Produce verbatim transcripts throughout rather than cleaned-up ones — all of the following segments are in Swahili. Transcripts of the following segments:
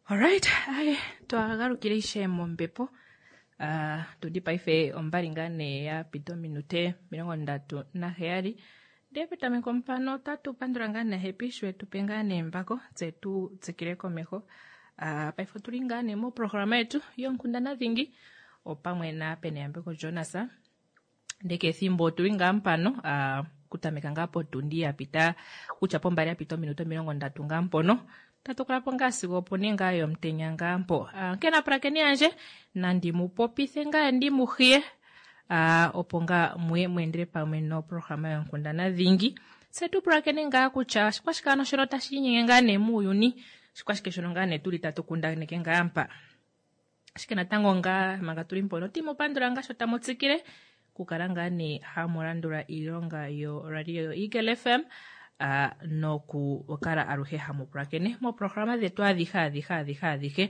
Alright, ai twagarukire mombepo. Uh, tudipa ife ombali ngane ya pito minute mirongo ndatu na heari. Depeta mikompano tatu pandura ngane hepishwe tupengane mbako zetu zekireko meho. Uh, paifo tulingane mo programa yetu yonkundana vingi opamwe na pene ambeko Jonasa. Ndeke thimbo tulinga mpano uh, kutameka ngapo tundia pita kuchapo mbali ya pito minuto mirongo ndatu ngampono. Tatukulapo ngasi gopone ngayo mtenya ngampo. Uh, kena prakeni anje nandi mupopithe nga ndi muhie uh, oponga mwe mwendere pamwe no programa yonkundana vingi. Setu prakeni nga kucha shikwashikano shiro tashinye ngane muyuni shikwashike shiro ngane tuli tatukunda neke ngampa. Shikena tango nga magatuli mpono timo pandura nga shota motsikire kukaranga ni hamurandura ilonga yo radio Eagle F M. Uh, no ku wakara aruhe hamu prakene mo programa zetu adhiha adhiha adhiha adhihe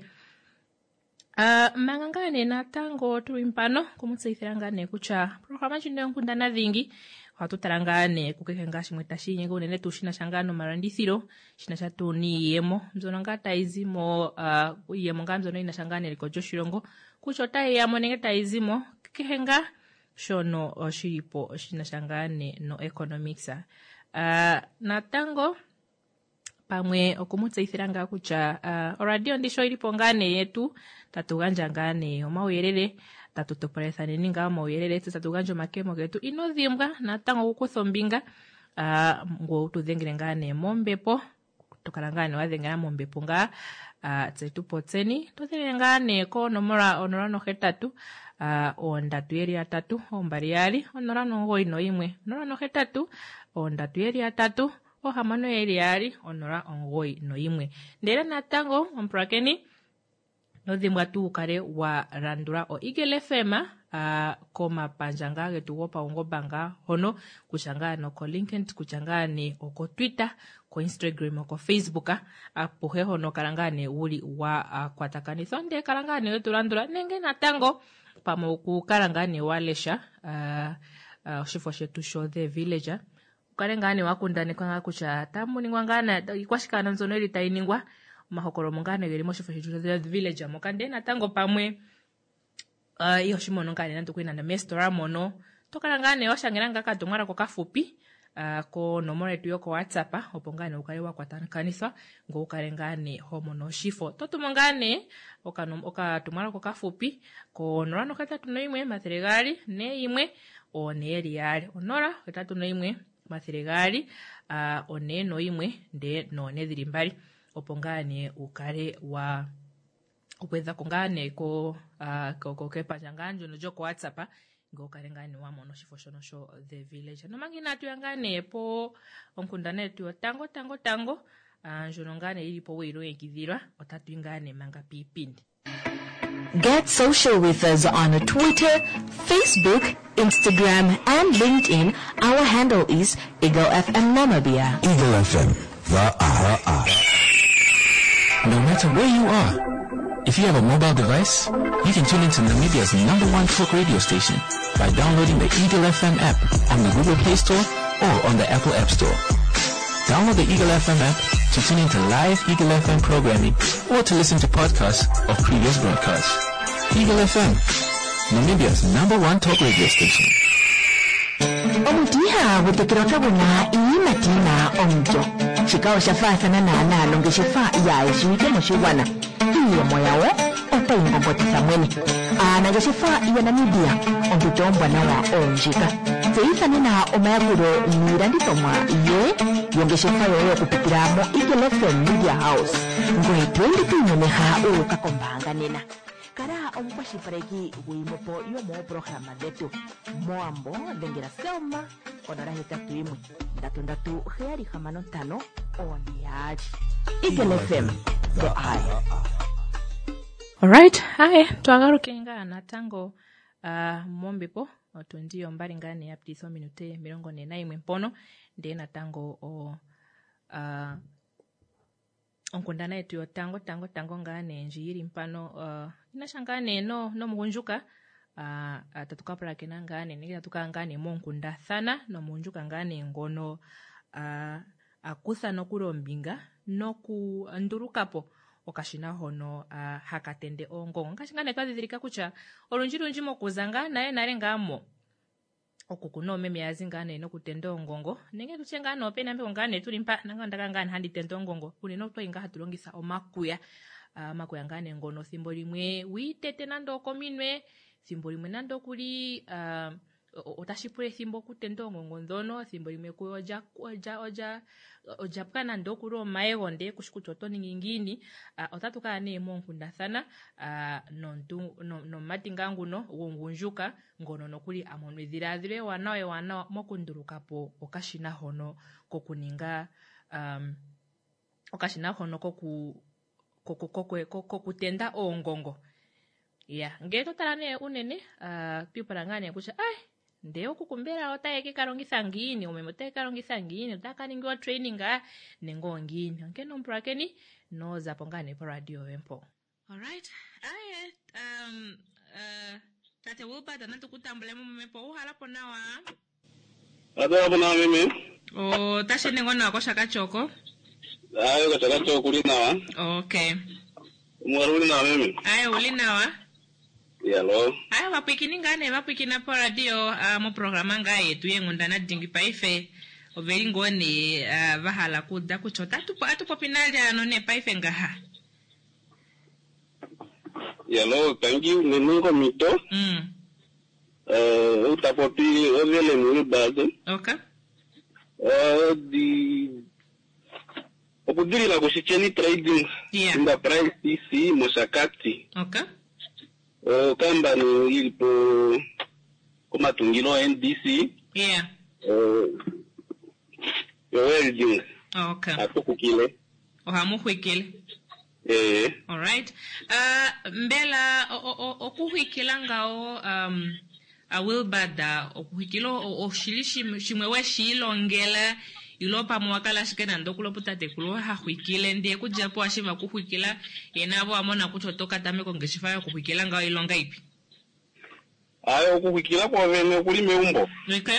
uh, mangangane na tango tulimpano kumutsaithirangane kucha programa chino yonkundana vingi watutarangane kukekengashi mwetashinye ngonene tushina shangano marandithiro shina chatuni yemo mzono ngata izimo uh, yemo ngamzono ina shangane liko joshirongo kuchota yamo nengeta izimo kekenga shono uh, shiripo shina shangane no economicsa. Uh, na tango pamwe okumutsaithiranga kucha uh, radio ndisho ilipo ngane yetu tatuganja ngane omawirere tatutopolethane ninga omawirere tatuganja makemo getu inodhimbwa na tango kukuthombinga uh, ngo tudhengere ngane mombepo tokalangane wadhengera mombepo nga uh, tsetu potseni tudhengere ngane ko nomora onorano hetatu uh, ondatu yeri atatu ombari yali onorano ngoi no imwe onorano hetatu ondatu yeri atatu ohamano yeri yali onora ongoi no imwe ndera natango omprakeni nodhimbwa tu kare wa randura o Eagle F M uh, koma panjanga getu wopa ungobanga hono kuchanga no ko LinkedIn kuchanga ni oko Twitter ko Instagram ko Facebook apo he hono karangane uli wa uh, kwatakani sonde karangane wetu randura nenge natango pamo ku karangane walesha uh, uh, shifo shetu show the villager ukarengane wakundane kwanga kucha tamu ningwangana ikwashikana nzono ili tainingwa mahokoro mungane geli mosho fashitu the villager mokande na tango pamwe uh, iyo shimono ngane nantu kwina na mestora mono tokalangane washangeranga katumara ko kafupi uh, ko nomoro yetu yoko WhatsApp opongane ukale wakwatana kanisa ngo ukarengane homono shifo totumongane okanom okatumara ko kafupi ko norano katatu no imwe matheregali ne imwe oneri yali onora katatu no imwe matheregali uh, one no imwe nde no nedhiri mbali opongane ukare wa upeza kongane ko uh, ko ko kepa janganjo no joko WhatsApp ngo karengane wa mono shifo shono show the village no mangina tu yangane po onkundane tu tango tango tango anjo uh, ngane ilipo wiro ekidhira otatu ingane manga pipindi. Get social with us on Twitter, Facebook, Instagram, and LinkedIn. Our handle is Eagle F M Namibia. Eagle F M, the R. No matter where you are, if you have a mobile device, you can tune into Namibia's number one talk radio station by downloading the Eagle F M app on the Google Play Store or on the Apple App Store. Download the Eagle F M app to tune into live Eagle F M programming or to listen to podcasts of previous broadcasts. Eagle F M, Namibia's number one talk radio station. Omutiha wutekirota wuna iimatina omjo. Shikao shafa sana na na longe shafa ya shike moshiwana. Hiyo moyawo otaingo botisa mweni. Ana ge shafa ya Namibia ontutombwa na wa onjika. Seisa nina omayakuro mirandi tomwa ye yonge shafa yoyo kupitiramo Eagle F M Media House. Ngoe twendi tunyone ha uka kombanga nina. Kara omukwashi pareki wimopo yomo programa detu moambo dengera selma onora hetatu imwe ndatu ndatu heari hamano tano oniaji Eagle F M the eye. Alright, hai twagarukenga na tango uh, mombepo otundio mbali ngane ya ptiso minute mirongo nena imwe mpono nde na tango o uh, onkundana yetu tango tango tango ngane njiri mpano uh, inashangane no no mugunjuka uh, tatukapra kena ngane nigita tukangane monkunda thana no munjuka ngane ngono uh, akusa no kurombinga no ku ndurukapo okashina hono uh, hakatende ongongo nkashingane twadhidhilika kutya olunji lunji mokuzanga naye nale ngamo okukuno omeme yazi ngane nokutenda ongongo nenge tuche ngane opena mbe ngane tuli mpa nanga ndaka ngane handi tenda ongongo uneno to inga hatulongisa omakuya uh, makuya ngane ngono thimbo limwe witete nando kominwe thimbo limwe nando kuli uh, otashipule thimbo kutenda ongongo ndono thimbo limwe kuoja oja oja oja kana ndo kuri omayego nde kushikutoto ningingini uh, otatuka ne monkundathana uh, nontu no, no matinga nguno wongunjuka ngono nokuli amonwe dhiradhire wanawe wana mokundurukapo okashina hono kokuninga um, okashina hono koku koku koku kokutenda ongongo ya ngeto talane unene uh, pipalangane kucha ai ndeo kukumbera otayeke kalongitha ngini umeme otayeke kalongitha ngini utakaningiwa training a nengo ngini nkeno mprakeni no zapongane po radio wempo. All right. Aye um uh tate wopa tanatu kutambule mumepo uhalapo nawa Adhabu na mimi o tashene ngona ko shaka choko ayo ko shaka choko uli nawa okay umwaruli na mimi ayo uli nawa Hello. Ayo wapikini ngane wapikina po radio uh, mo programa ngaye tuye ngundana dingi paife overi ngone uh, vahala kuda kuchota tupo atupo pinali anone paife ngaha. Hello, thank you. Nenungo mito. Mm. Uh, utapopi ovele mulu bado. Okay. Uh, di opudiri la kusicheni trading. Yeah. Inda price T C Mosakati. Okay. Uh, kamba ni ilipo kuma tungilo N D C. Yeah. Uh, yo welding. Okay. Atuku kile. Ohamu kwikile. Eh. All right. Uh, mbela okuhwikila ngao um a wilbada okuhwikilo oshilishi shimwewe shilongela ilopa mwakala shikena ndokulo putate kulo hahwikile ndiye kujapo ashima kuhwikila yenabo amona kuchotoka tame kongeshifayo kuhwikila ngao ilonga ipi. Ayo kuhwikila kwa vene kuli meumbo. Okay.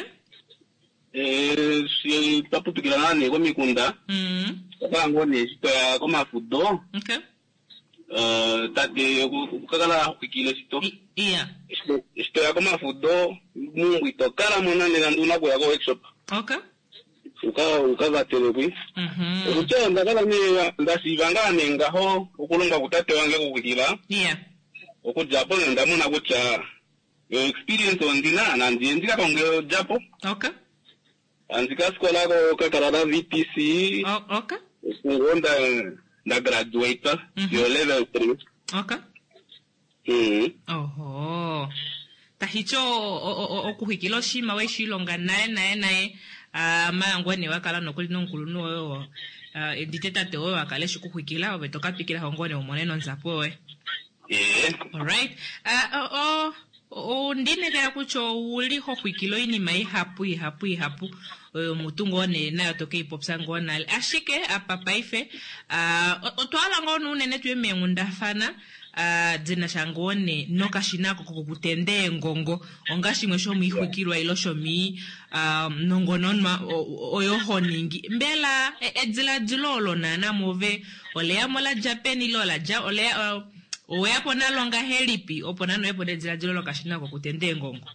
Eh, si taputukila nane ko mikunda. Mhm. Kaka ngone sito ya koma fudo. Okay. Uh, tate kukakala kuhwikile sito. Yeah. Sito ya koma fudo mungu itokala mona nilanduna kwa yako workshop. Okay. Uka ukaza telebwi. Mhm. Ucha ndakala ni ndasivanga nengaho ukulunga kutate wange kuhwikila. Yeah. Okujapo ndamuna kucha experience ondina na ndiendika konge japo. Okay. Anzika skola ko kakarada V T C. Oh, okay. Ngonda na graduate Mm-hmm. yo level three. Okay. Mhm. Oho. Tahicho okuhikilo shima we shilonga nae nae nae ah mangwane wakala nokuli nonkuluno wewe ah editeta te wewe wakale shikuhikila obetoka pikira hongone umoneno nzapo we. Eh. All right. Ah oh o ndine kera kucho uli ho hwikilo ini mai hapu hapu hapu mutungo ne na toke ipopsa ngona ashike apa paife ah otwala ngono nene tuye mengunda fana ah dzina shangone nokashinako kokutende ngongo ongashimwe sho muihwikirwa ilo sho mi um nongononma oyo honingi mbela edzila dzilolo nana move ole amola Japan ilola ja ole owe apona longa helipi opona no epode dzila dzilolo kashinako kutende ngongo.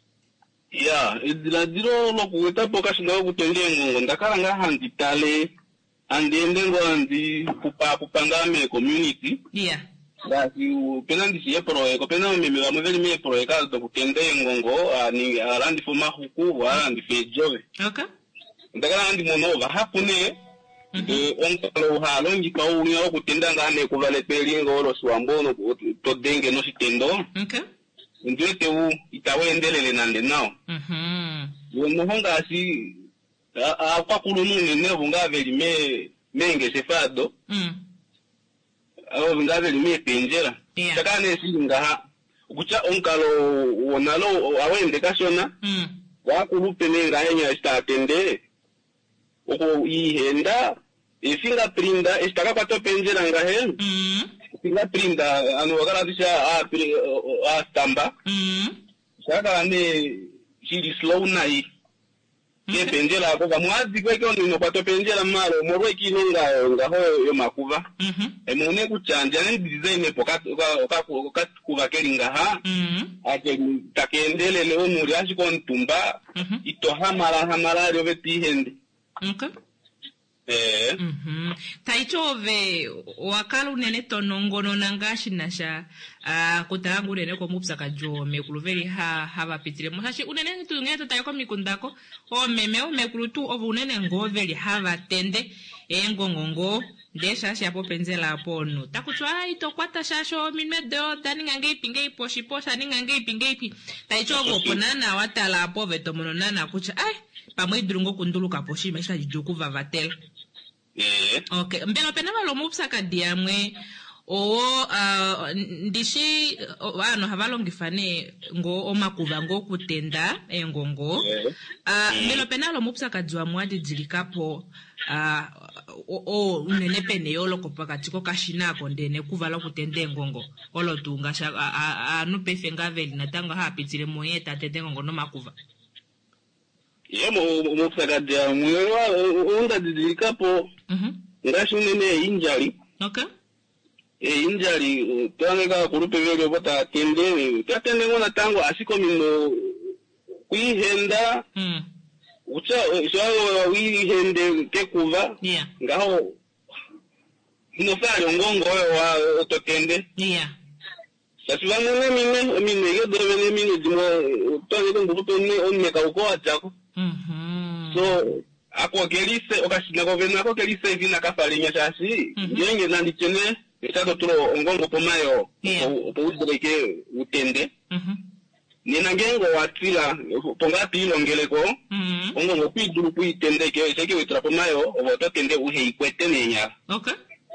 Yeah, idila diro lo kuweta poka shina kutende ngongo ndakala nga handitale andiende ngo andi kupa kupangame community. Yeah. Basi pena ndisiye proyeko pena mimi wa mweli me proyeka do kutende ngongo ani arandi foma huku arandi fejowe. Okay. Ndakala andi monova hapune eh onkalo halongi pa unya kutenda ngane kuvale pelingo lo swambono to denge no sitendo. Okay. Ndete u itawendelele nande nao. Mhm. Wono honga asi a kwa kulununi ne bunga veli me menge sefado. Mm. Awo bunga veli me penjera. Yeah. Takane singa ukucha onkalo wonalo awende kashona. Mm. Wa kulupe nenga enya statende. Oko ihenda e fingerprinta estaka kwa to penjera ngahe. Mm. Fingerprinta anu wakala tisha a a stamba. Mm. Saka ane shiri slow nai. ke penjela ko kamwazi kweke ono kwato penjela malo morwe kinonga ngaho yo makuva mhm emune kuchanja ne design poka oka oka kuva kelinga ha mhm ake takendele leo muri ashiko ntumba ito hamara hamara lyo beti hende okay eh mhm taichove wakala unene tonongono nangashi nasha ah kutangu nene ko mupsaka jome kuluveri ha hava pitire musashi unene tungeto tayiko mikundako o meme o mekulutu ovu unene ngoveli hava tende engongongo ndesha shapo penzela pono takuchwa ito kwata shasho minme do dani ngange ipinge iposhi posha ni ngange ipinge ipi taichovo ponana watala apo veto monona kucha ai pamwe drungo kunduluka poshi mesha jijuku vavatel eh okay mbelo pena valo mupsaka diamwe o uh, ndishi vano havalongifane ngo omakuva ngo kutenda engongo ah uh, mbelo pena lo mupsaka jwa mwadi dzilikapo ah uh, o unene pene yolo kopakati ko kashinako ndene kuvala kutende engongo olo tunga sha anu pefenga veli natanga hapitire moyeta tende engongo no makuva yemo mupsaka dia mwewa onda didikapo mhm ngashi unene injali okay e injali twanga kurupe vele bota tende tatende ngona tango asiko mino kuihenda mm ucha shawo wihende tekuva yeah ngaho no sale ngongo wa totende yeah sasiwa mune mine mine yo dovene mine dimo tonge ngurupe ni onmeka uko achako mhm so ako kelise okashina ko vena ko kelise vina kafalinya chasi ngenge nandi chene etato tulo ngongo pomayo opo udreke utende mhm nina ngengo watila ponga pilo ngeleko mhm ongo kwiduru kuitende ke seke witra pomayo oboto tende uhe ikwete nenya okay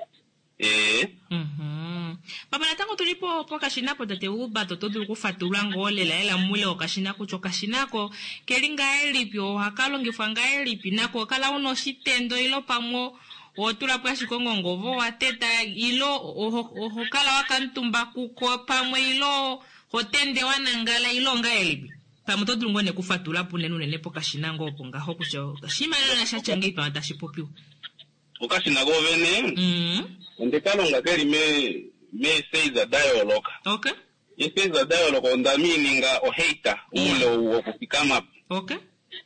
eh mhm baba natango tulipo poka shinapo tate uba totoduru kufatula ngole la ela mule okashinako chokashinako kelinga elipyo hakalo ngifanga elipi nako kala uno shitendo ilo pamo otula pa shikongo ngovo wateta ilo ohokala wakantumba kuko pamwe ilo hotende wanangala ilo nga elipi pamo toduru ngone kufatula pune nune poka shinango ponga hokucho kashima ilo na shachangi pa tashipopiu okashina go vene mhm ndekalo ngakeli me me seiza dialogue okay ye seiza dialogue onda meaninga o hater ule wo kupikama okay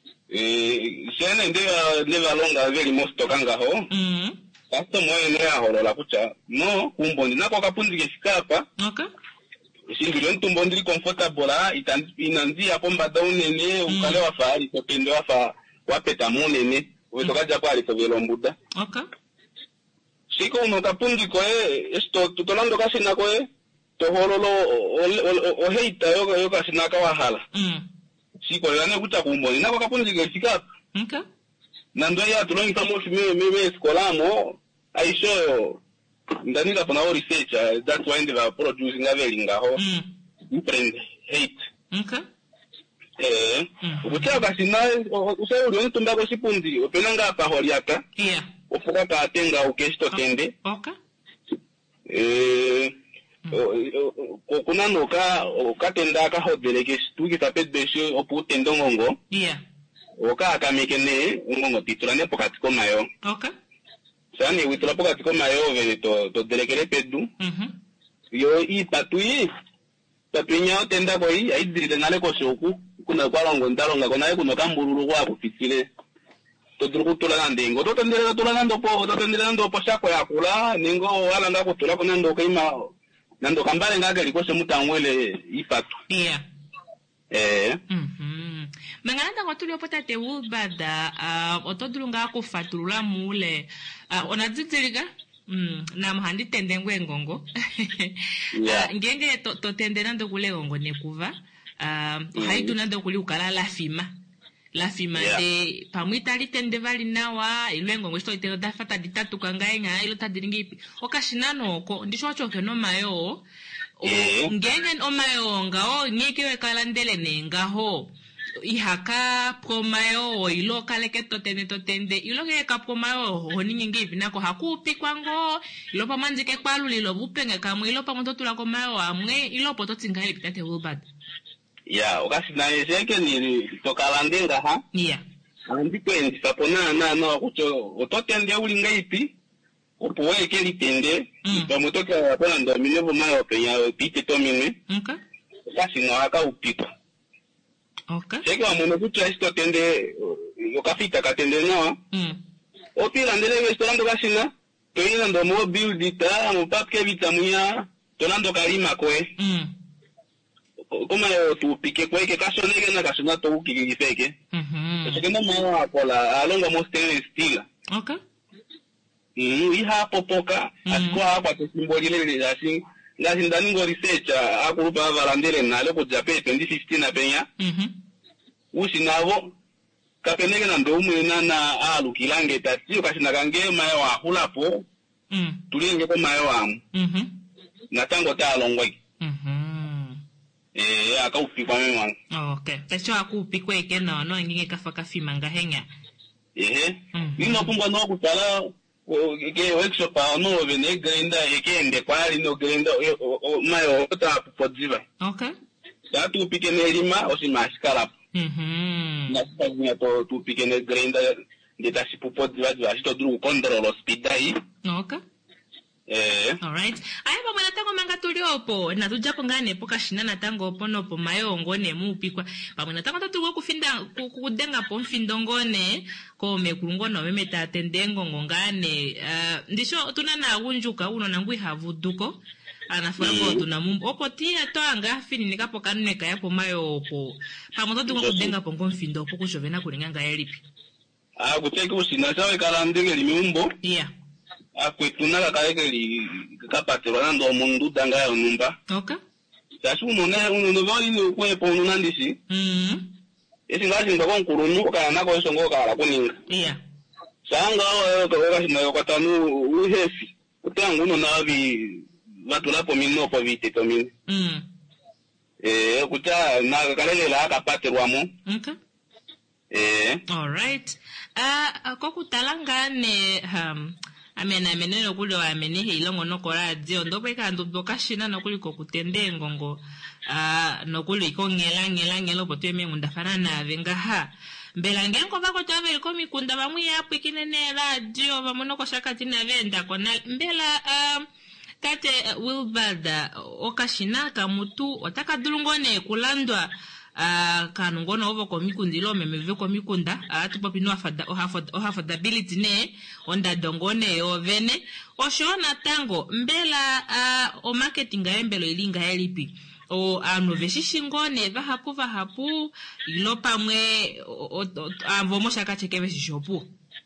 eh shene ndewa ndewa longa very most tokanga ho mhm kasto moyo ne aholo la kucha no kumbondi nako kapunzike shikapa okay shingiro ntumbondi comfortable a itanzi hapo mbada unene ukale wa fahari topende wa fa wapeta munene wetokaja pale tovelo mbuda okay siko uno kapundi ko e esto tutolando kasi na ko e to hololo o heita yo yo kasi na ka wahala mm siko yana kuta kumboni na ko kapundi ke sika okay nando ya tulongi tamo me me me skolamo aisho yo ndani ka pana research that's why they are producing a very ngaho mm trend hate okay eh ukuta kasi na usayo uri tumba ko sipundi openanga pa holiaka yeah ofuka ka tenga ukesto tende okay eh kuna noka okatenda ka hodele ke stuki tapet besho oputendo ngongo yeah oka akamekene ngongo titulane pokati ko mayo okay sani witula pokati ko mayo vele to to delekele pedu mhm yo i patui tapinya tenda ko i aidiride ngale ko shoku kuna kwa longo ndalonga kona kuno kambululu kwa kufitile todruku tula ndingo to tendera tula nando po to tendera ndo po shako ya kula ningo wala nga kutula ko nando kaima nando kambale ngaga likose mutamwele ipatu yeah eh mhm mangana kwa tulio pota te ubada uh, otodrunga ko fatulula mule uh, onadzidzilika mm na mhandi tendengwe ngongo yeah. uh, ngenge to, to tendera ndo kule ngongo nekuva uh, mm. haitu nando kuli ukala la fima la fima yeah. de pamwita litende vali nawa ilengo ngwesto ite dafata ditatu kangaenga ilo tadiringi okashinano ko ndisho choke no mayo yeah. ngenge omayo ngao nyekewe kalandele nengaho ihaka promayo ilo kaleke totende totende ilo ke ka promayo honingi ngivi nako hakupi kwango ilo pamanzike kwalu lilo bupenge kamwe ilo pamototula ko mayo amwe ilo pototsinga ile pitate wobad ya okasi na yeke ni tokalandenga ha yeah andi kwenzi papona na na kucho ototende ulinga ipi opowe keli tende pamotoka pona ndo milevo mayo penya pite tomine okay kasi no aka upika okay seke wa mono kucho esto tende yokafita katende no mm opira ndele restaurant kasina toina ndo mo build ita mo papke vitamuya tonando kalima kwe mm koma tu pike kwe ke kaso nege na kaso na to kikifeke mhm seke ndo mo akola alonga mo stainless steel okay mm iha popoka asko hapa to simbolile le asi ngasi ndani ngo research akurupa varandele na leko jape twenty fifteen na penya mhm usi navo kapenege na ndo umwena na alu kilange tatio kasi nakange mayo wa hulapo mm tulinge ko mayo wa mhm na tango ta longwe mhm eh aka upikwa mema okay tacho akupikwa eke no no ngike kafa kafima ngahenya eh Mhm. nino pungwa no kutala ke workshop no vene grenda ekende kwali no grenda mayo ta podziva okay tatu upike ne lima osimashikala mhm na sipanya to tu upike ne grenda ndeta sipopodziva dziva sito duru control speed dai okay eh all right aya pamwe natango manga tuliopo na tujapo ngane poka shinana tango oponopo mayo ngone mupikwa pamwe natango tatugo kufinda ku- kudenga po mfindo ngone ko mekulungono meme tatendengo ngongane uh, ndisho tunana unjuka uno nangui havuduko anafura ko tuna mumbo opo tia to anga fini nikapo kanune kaya po mayo opo pamwe tatugo kudenga po mfindo po kujovena kulinganga elipi ah kuteki usina sawe kala ndenge limumbo yeah akwetuna kakaleke li kapatelo na ndo mundu danga ya numba okay sasu unone unono vali ni kwepo unandisi mhm esi ngasi ndako nkurunu kana nako esongo kala kuninga yeah sanga ko kasi na katanu uhefi utangu uno navi watu lapo minopo vite to min mm eh kuta na kalele la kapatelo amo okay eh all right uh kokutalangane um amena meneno kule wa ameni hilongo noko radio ndope kando dokashina nokuliko kutende ngongo ah nokuliko ngela ngela ngelo poteme ngundafana na venga ha mbela ngengo bako tabe liko mikunda bamwe yapo ikinene radio bamonoko shakati na venda kona mbela um kate uh, Wilbard okashina kamutu otaka dulungone kulandwa Uh, kanungono ovo komikundilo memeve komikunda atupo pino afada affordability ne onda dongone ovene oshona tango mbela uh, o marketing embelo ilinga elipi o anu veshishingone vahapu vahapu ilopa mwe avomo shaka cheke veshishopu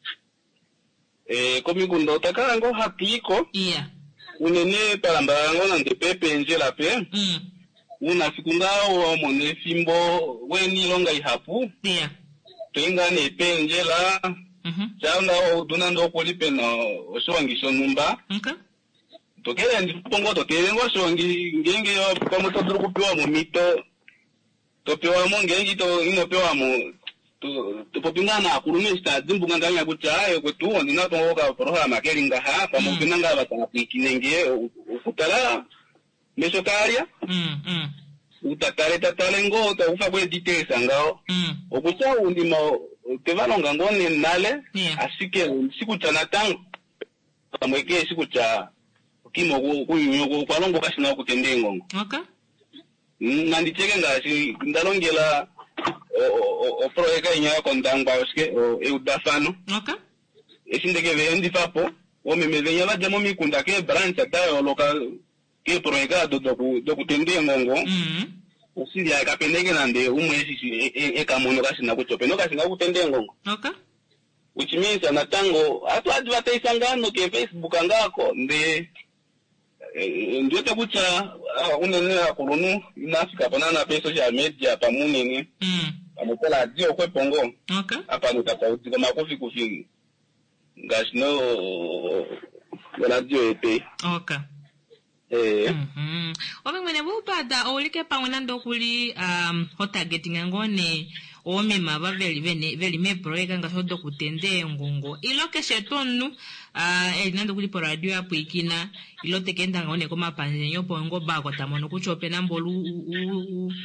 eh komikundo takarango hapiko iya unene palambarango na ndepepe njela pe mm una fikungao wa mone fimbo weni longa ihapu iya tuinga ne penjela mhm changa o dunando polipe no oswangisho numba okay tokele ndi pongo tokele ngo swangi ngenge yo pamo todru kupewa mu mito topewa mo ngenge to inopewa mu to popingana kurume sta dzimbunga nganya kuti ayo kwetu ndina tongoka programa kelinga ha pamo pinanga batanga pikinenge ukutala mesokaria mm mm utatale tatale ngo ta ufa kwe details ngao mm okucha undima tevalonga ngone nale yeah asike siku cha natango amweke siku cha kimo kuyunyo kwa longo kashina kutende ngongo okay na ndicheke ngasi ndalongela o proeka nya kondangwa oske o eudafano okay esindeke vendi papo o memevenya la demo mikunda ke branch ta local ke proeka do do kutende ngongo mhm usili ya kapendeke nande umwesi e kamono kashina kuchope kashina kutende ngongo okay which means anatango atu advertise ngano ke Facebook ngako nde ndio takucha unene akulunu inafika panana pe social media pamunene mm amokola dio kwe pongo okay apa nutafauti kama kofi kufi ngashino radio epe okay eh mhm obe mwene bubada olike pamwe nando kuli um hotargeting ngone omema baveli vene veli me proeka ngasodo kutende ngongo iloke shetonu ah elinando kuli radio apo ikina ilote kenda ngone koma panje nyopo ngo bako tamono kuchope nambolu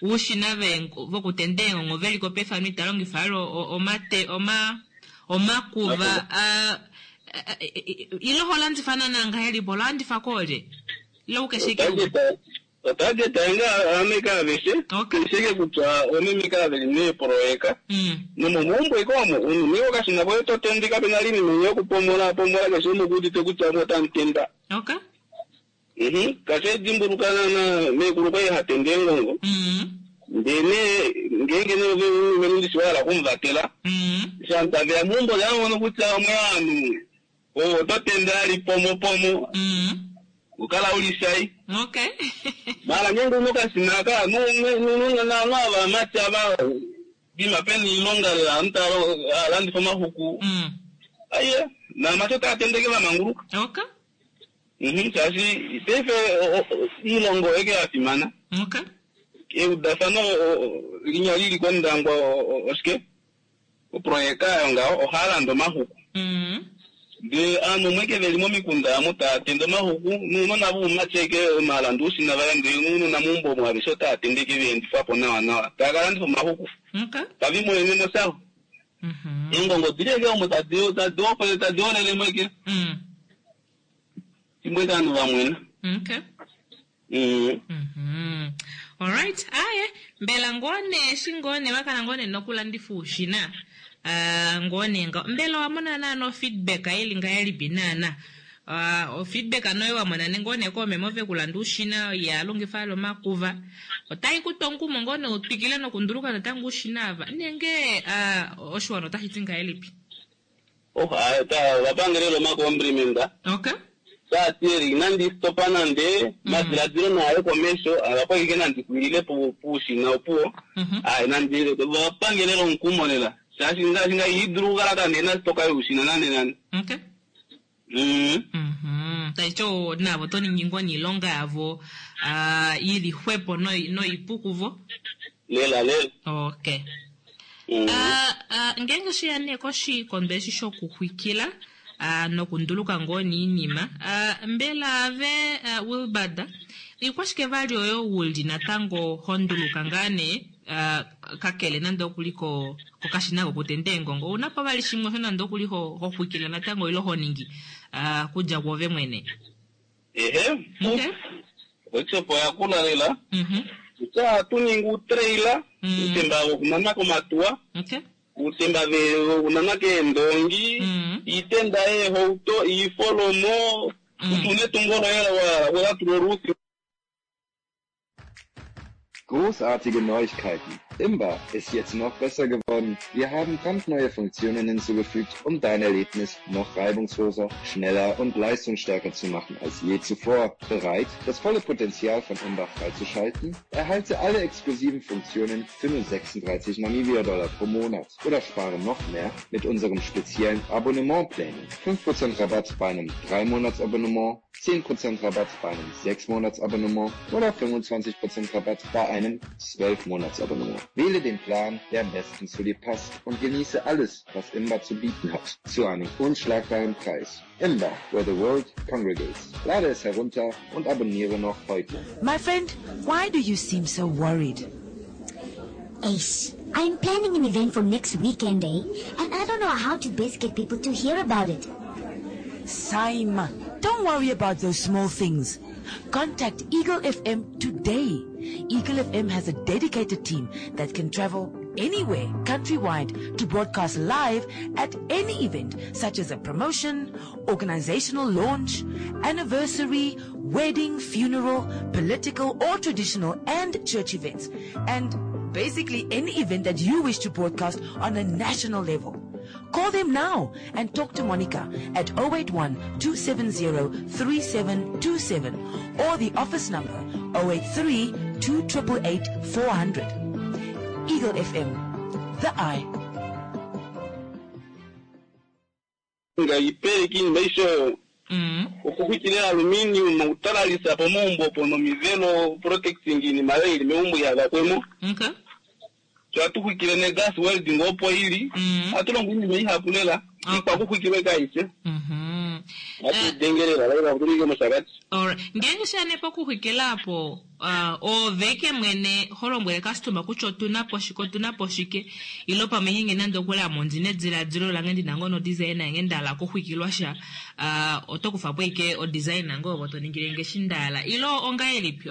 ushina vengo vokutendengo ngoveli ko pe family talongi falo omate oma omakuva a ilo holandi fana nanga heli bolandi fakole lo keshike target anga ameka vese keshike kutwa omemeka veli ne proeka no mumbo ikomo unimio kasina boto tendika penalini menyo kupomola pomola kesho kuti tekutwa mota ntenda okay mhm kase dimburukana na mekuruka ya hatendengo mhm ndene ngenge no vendi swala kumvatela mhm santa vya mumbo yango no kutwa mwanu o totendali pomo pomo mhm ukala ulisai okay mara nyengo noka sinaka no no no na no aba macha ba bima peni longa la antaro alandi fama huku mhm aye na macho ta tendeke ba manguru okay mhm sasi tefe ilongo ege atimana okay e udafano linyali kwenda ngo oske o proyeka nga o halando mahuku mhm de anu mweke veli mo mikunda muta tendo mahuku nuno na bu macheke malandusi na vende nuno na mumbo mwa bisota atendeke bendi fapo na na tagalandi fo mahuku okay tavi mo ene mo sawo mhm ingongo direge o muta dio ta do pa ta do le mweke mhm timweka anu wa mwena okay mhm mhm all right aye mbela ngone shingone wakana ngone nokula ndifushi na Uh, ngone nga mbelo wamona na no feedback ayili nga yali binana uh, o feedback anoyo wamona ngone ko memove kulandushina ya longi falo makuva otai kutonku mongone utwikile no kunduruka na tangu shinava nenge uh, oshwano tahitsinga yalipi oh ata wapangerelo makombrimenda okay sa tieri nandi stopana nde madra diro na ayo komesho apo igena ndikuile pu pushi na opuo ai nandi wapangerelo nkumonela sasi nga singa hidru gara nena stoka usina nane nane okay mhm mhm taicho na botoni nyingwa ni longa avo ah ili hwepo no no ipukuvo lela lela okay ah ah ngenga shiyane koshi kondeshi shoku kwikila ah no kunduluka ngoni inima ah mbela ave wilbada ikwashike vali oyo wuldi natango honduluka ngane uh, kakele nando kuliko kokashinago kutendengo ngo unapa bali shimwe nando kuliko hokwikile natango ilo honingi uh, kuja kwove mwene ehe okay ocho poya kula lela mhm cha tuningu trailer utemba kunana ko matua okay utemba ve unana ke ndongi itenda e houto i follow mo utune tungolo era wa wa turuti. Großartige Neuigkeiten. Imba ist jetzt noch besser geworden. Wir haben brandneue Funktionen hinzugefügt, um dein Erlebnis noch reibungsloser, schneller und leistungsstärker zu machen als je zuvor. Bereit, das volle Potenzial von Imba freizuschalten? Erhalte alle exklusiven Funktionen für nur sechsunddreißig Namibia-Dollar pro Monat oder spare noch mehr mit unserem speziellen Abonnementplänen. fünf Prozent Rabatt bei einem drei Monats Abonnement, zehn Prozent Rabatt bei einem sechs Monats Abonnement oder fünfundzwanzig Prozent Rabatt bei einem zwölf Monats Abonnement. Wähle den Plan, der am besten zu dir passt und genieße alles, was Imba zu bieten hat, zu einem unschlagbaren Preis. Imba, where the world congregates. Lade es herunter und abonniere noch heute. My friend, why do you seem so worried? Ace, I'm planning an event for next weekend, eh? And I don't know how to best get people to hear about it. Saima, don't worry about those small things. Contact Eagle F M today. Eagle F M has a dedicated team that can travel anywhere countrywide to broadcast live at any event, such as a promotion, organizational launch, anniversary, wedding, funeral, political or traditional and church events, and basically any event that you wish to broadcast on a national level. Call them now and talk to Monica at zero eight one, two seven zero, three seven two seven or the office number zero eight three, two eight eight, four hundred. Eagle F M, the eye. Nga ipere kin beisho okukwitile aluminium utaralisa pomombo pono mivelo protecting ni maweli meumbu ya gakwemo okay twatu kwikile ne gas welding opo ili atulongo ni mei hapulela ikwa kukwikile gaise mhm ati dengerera la kutulike musakati or ngenge shane po kukwikelapo uh, o veke mwene holombwe customer kucho tunapo shiko tunapo shike ilopa menyenge nando kwela mondine dzira dziro langendi nangono designer ngendala kukwikilwa sha uh, otokufa bweke o designer ngo boto ningirenge shindala ilo onga elipi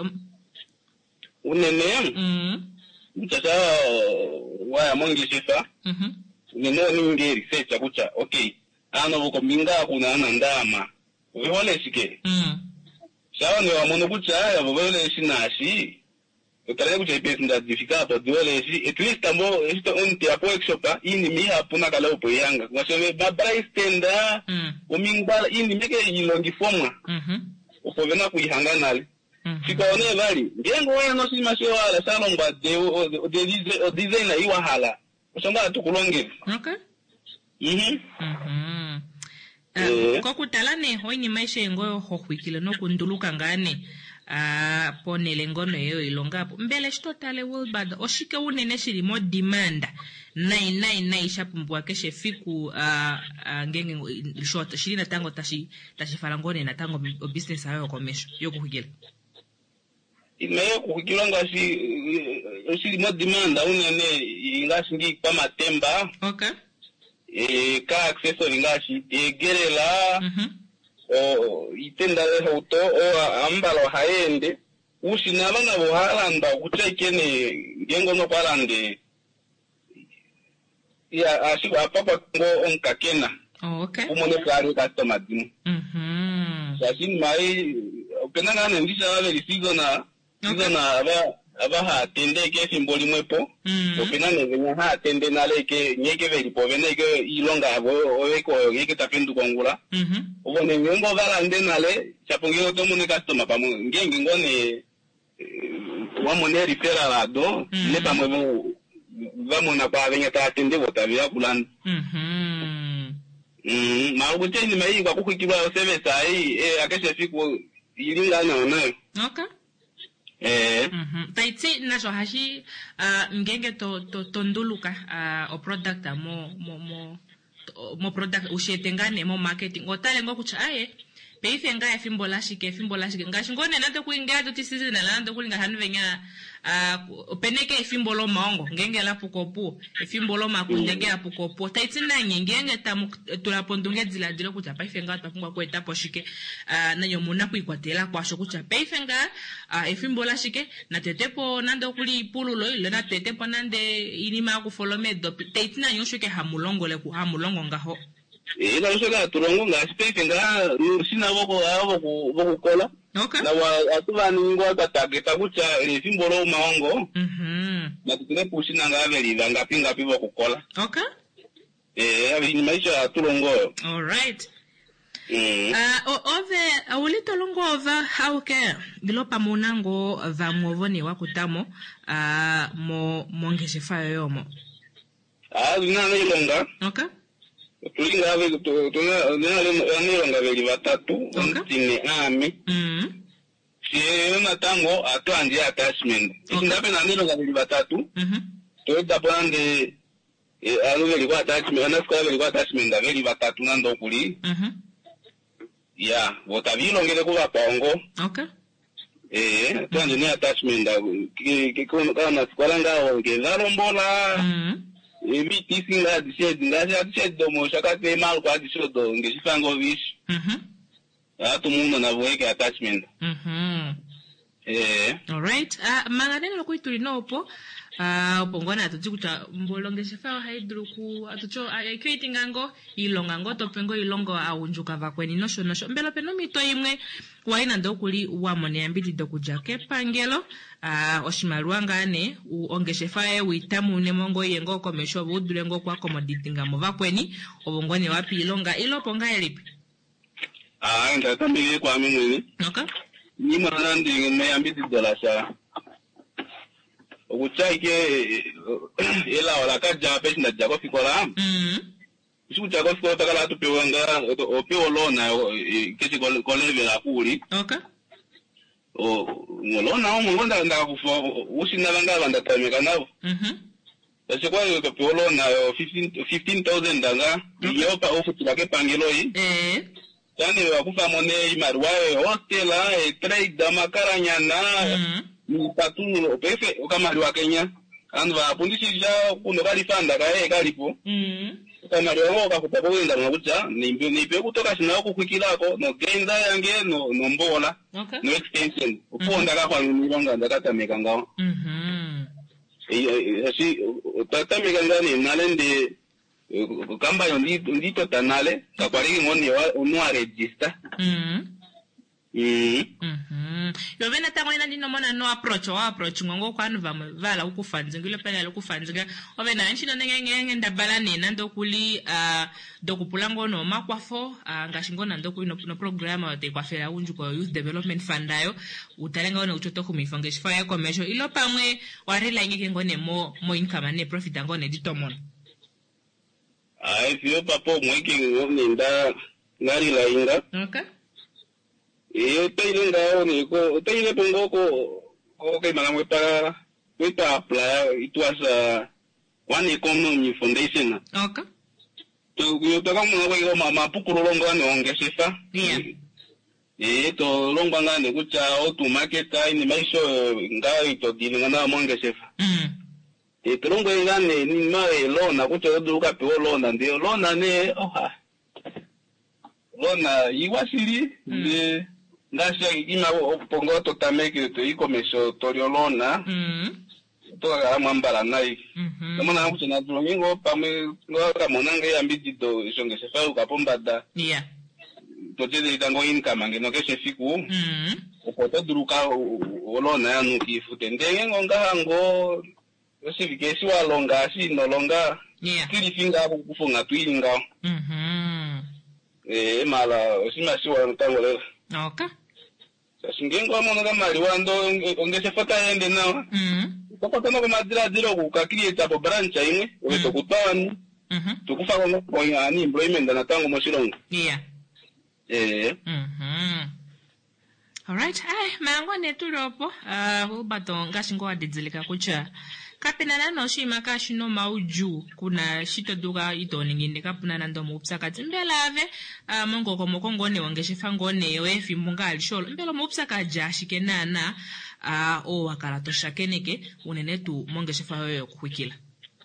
unene mhm mtata waya mongi sifa mhm nino ninge research akucha okay ano buko minga kuna na ndama wole shike mhm sawa ni wa mono kucha ya wole shinashi utale kucha ipesi ndadifika to wole shi at least ambo esto unti apo exopa ini mi hapuna kala upo yanga kwa sababu babra stenda uminga ini meke ilongi fomwa mhm upo vena kuihanganali sikaone bali ngengo wena no simasho wala salomba de de designer iwa hala usonga tukulonge okay mhm mhm uh, kwa kutalane hoini maisha yengoyo hokwikile no kunduluka ngane ah uh, ponele ngono yeyo ilongapo mbele shitotale wilbard oshike unene shiri mo demand nine nine nine shapumbwa keshe fiku uh, uh, ngenge short shiri na tango tashi tashi falangone na tango business ayo komesho yokuhigela imeyo kuhigila ngasi shiri mo demand unene ingasingi kwa matemba okay eh ka accessory ngasi tegerela mhm o itenda le auto o ambalo haende usina bana bohalanda kutekene ngengo no palande ya ashika papa ngo onkakena okay umone kari customer din mhm sasini mai openana na ndisha wale sizo na sizo na aba aba ha tende ke simboli mwepo openana ngenya ha tende nale ke nyeke veli povene ke ilonga abo oweko yeke tapendu kongula mhm ubone ngembo balande nale chapongeo to mune customer pamu ngenge ngone wa mone referral ado ne pamwe vamona kwa venye ta tende botabia kulanda mhm mm mabuti ni mai kwa kukwikibwa service ai eh akesha fiku ilinga na nayo okay eh mhm taitsi naso hashi uh, ngenge to to tonduluka uh, o product mo mo mo mo product ushetengane mo marketing otale ngokucha aye peife nga efimbo lashike efimbo lashike ngashingone nando kuinga to season nando kulinga hanvenya uh, peneke efimbo lo maongo ngenge la pukopu efimbo lo makundenge la pukopu taitsi na ngenge tamu tulapondunge dzila dilo kucha peife nga tafungwa ko etapo shike uh, na yomuna kuikwatela kwa sho kucha peife nga uh, efimbo lashike na tetepo nando kuli pululo ile na tetepo nande inima ku follow me do taitsi na yoshuke hamulongo le ku hamulongo ngaho ila usoka turongo nga space nga sina boko abo boko kola okay na wa atuba ningo atatageta kucha refimbo lo maongo mhm na tukine pushina nga veli nga pinga pivo kukola okay eh abi ni maisha turongo all right mm uh ove awulito longo ova how care gilopa munango va muovoni wakutamo uh mo mongeshe fayo yomo ah nina nilonga okay tulinga ave tuna nina nilonga veli batatu ntine ami mhm sie na tango atwandi attachment ndape na nilonga veli batatu mhm to dabande eh alo veli kwa attachment na kwa veli kwa attachment veli batatu nando kuli mhm ya botavilo ngele kuba pongo okay eh twandi ni attachment ke ko kana skwalanga ngezalo mbola mhm ebi tisinga dished ngaja dished do mo shakate mal kwa dishodo ngeshifango vish mhm atu mundo na boeke attachment mhm eh all right ah uh, manganeno lokuituli nopo ah uh, pongona atujikuta mbolongeshe fa haidruku atucho equity ngango ilonga ngoto pengo ilongo aunjuka vakweni nosho nosho mbelo peno mito imwe waina ndokuli wamone ambiti dokujake pangelo ah uh, oshimaruanga ne uongeshe fa e witamu ne mongo yengo komesho budule ngo kwa commodity ngamo vakweni obongone wapi ilonga ilopo ngaelipi ah ndatamile kwa mimi okay ni mwana ndi me ambiti dola sha ukuchaike ela wala kaja pesi na jago fikola mhm siku jago fikola takala tupewenga opewo lona kesi koleve la kuli okay o ngolona umungonda ndaka kufa usina banga banda tameka nabo mhm Ese kwa yo kapolo na fifteen thousand danga yo pa ofu tulake pangelo yi eh yani wakufa mone imarwa hostel e trade makaranya na ni patu pefe ukamaliwa Kenya andu bapundisi ja kuno kali fanda kae kalipo mm ukamaliwa ngo kakupa kwenda ngokuja nimbe nipe kutoka sina kukwikilako no genda yange no no mbola okay no extension uponda ka kwa nilonga ndakata mekangao mhm eh asi tata mekangani nalende kamba yo ndito tanale kakwaliki ngoni wa unwa register mhm mhm mhm yo vena tangwena ndino mona no approach wa approach ngongo kwanu vala ukufanze ngilo pela ukufanze ovena nchino ngenge ndabala nena ndokuli uh dokupula ngono makwafo ngashingona ndokuli no program wa te kwafela unju kwa youth development fund ayo utalenga ona uchoto kumifonge shifaya commercial ilo pamwe warela ngeke ngone mo mo income ne profit ngone ditomona ai fio papo mwiki ngoni nda ngari la inga okay e teile ngao ni ko teile pongo ko ko ke mala mwepa mwepa apply it was uh, one economy foundation okay to yo to kama ngo yo mama pukuru longo ne ongeshefa yeah e to longo ngane kucha auto market ni maisho ngao ito dilinga na mongeshefa mm e trongo ngane ni mae lona kucha duka pe lona ndio lona ne oha lona iwasiri ne ngasha ima pongo to tameke to ikomesho toriolona mm to ga mambala nai mhm kama na kuchana domingo pame ngora monanga yambidi do jonge se fa ukapombada yeah to tede tango income ngeno ke se fiku mhm ukoto duruka olona yanu kifute ndenge ngonga ngo osivike walonga si no longa yeah kili finga kufunga tuilinga mhm eh mala osima si wa ntango le okay singengo amonga mali wando ongese fata yende nawa mhm Toko no madira diro ku kakrieta bo branch imwe weto kutani mhm tukufa ko ko ani employment na tango moshilongo yeah eh mhm all right ai mango netulopo ah ubato ngashingo wadizilika kucha kapena nano shima kashino mauju kuna shito duga ito ningine kapuna nando mupsaka mbelave uh, mongo ko mokongone wangeshifa ngone wefi munga alisholo mbelo mupsaka jashike nana uh, o wakalato shakeneke unenetu mongeshifa wewe kukwikila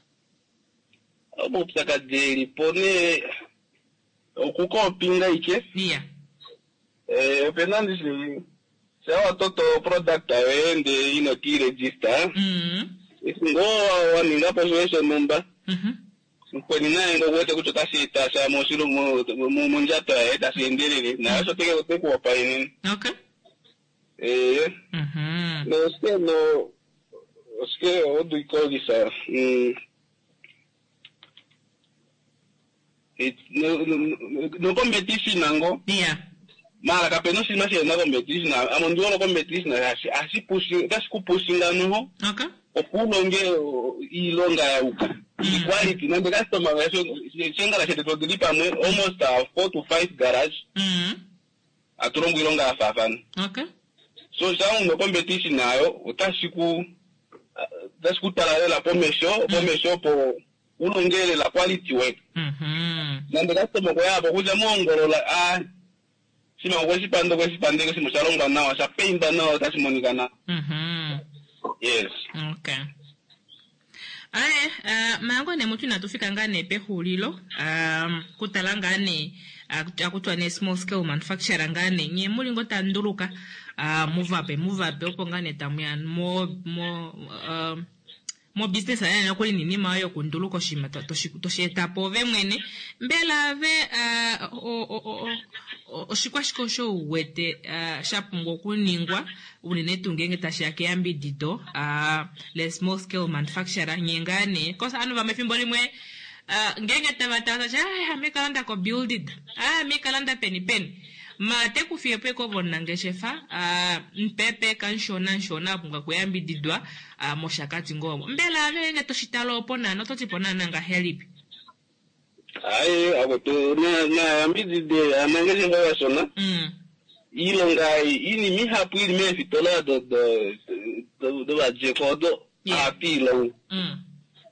mupsaka deli pone okuko pinga ike yeah eh penandi si sawa toto product awende ino ki register mhm ngo waninga position number mhm kwani naye ngo wote kutoka sita sa moshilo mu munjata eta siendelele na so teke ko ko pa inin okay eh mhm no ske no ske odu ikolisa mm it no no competition nango yeah mara kapeno sima si na competition amondio no competition asi asi pushi das ku pushinga no okay okulonge ilonga ya uka equality nande customer version senga la chete to dilipa mwe almost uh, four to five garage mhm aturongo ilonga ya fafan okay so sa uno competition nayo utashiku tashiku tala la pomesho pomesho po ulongele la quality work mhm nande customer ko yabo kuja mongolo la ah sima kwesi pando kwesi pande kwesi mushalonga nawo sa peinda nawo tasimonikana mhm yes okay ale uh, mango ne mutu natufika ngane pe hulilo um kutala ngane akutwa ne small scale manufacturer ngane nye muli ngota nduluka uh, move up move up opo ngane tamya mo mo um mo business aya nakuli nini mayo kunduluko shima to to sheta pove mwene mbela ve uh, o o o oshikwashiko sho wete uh, shapungo kuningwa unene tungenge tashake yambi dido uh, le small scale manufacturer nyengane kosa anu vamefimbo limwe uh, ngenge tavatata cha ah mekalanda ko build it ah mekalanda peni peni ma te kufie pe ko bonange shefa uh, mpepe kanshona nshona bunga kuyambi didwa uh, moshakati ngomo mbela venge toshitalo pona no totipona nanga help ai agoto na na ambizi de anangeze ngawa sona mm ilonga ini mi hapu ili me fitola do do do do aje kodo Yeah. apilo mm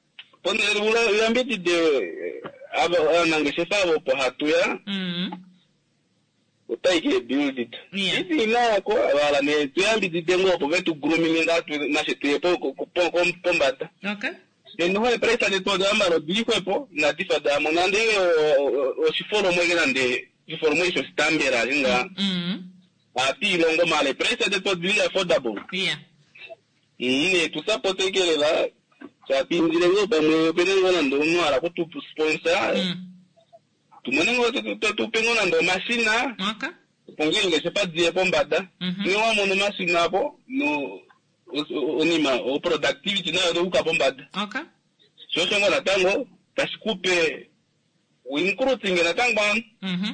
ponele ula yambiti de aba nangeshefa abo po hatuya mm utaike build it hivi na ko wala ne yambiti de ngopo vetu grooming ngatu na shete po ko pombata okay eno ho presa de todo amaro dikwepo na difa da monande o sifolo mwegena nde information standard nga mm ati longo male presa de todo dia affordable yeah mm tu sapote que la cha pindire ngo pa mo penengo na ndo no ara ko tu sponsor mm tu menengo tu tu pengo na ndo machine okay ponginge se pa die bombada ni wa mo no machine apo no onima o productivity na do ka bombada okay so so ngona tango tasikupe wincruiting na tango mhm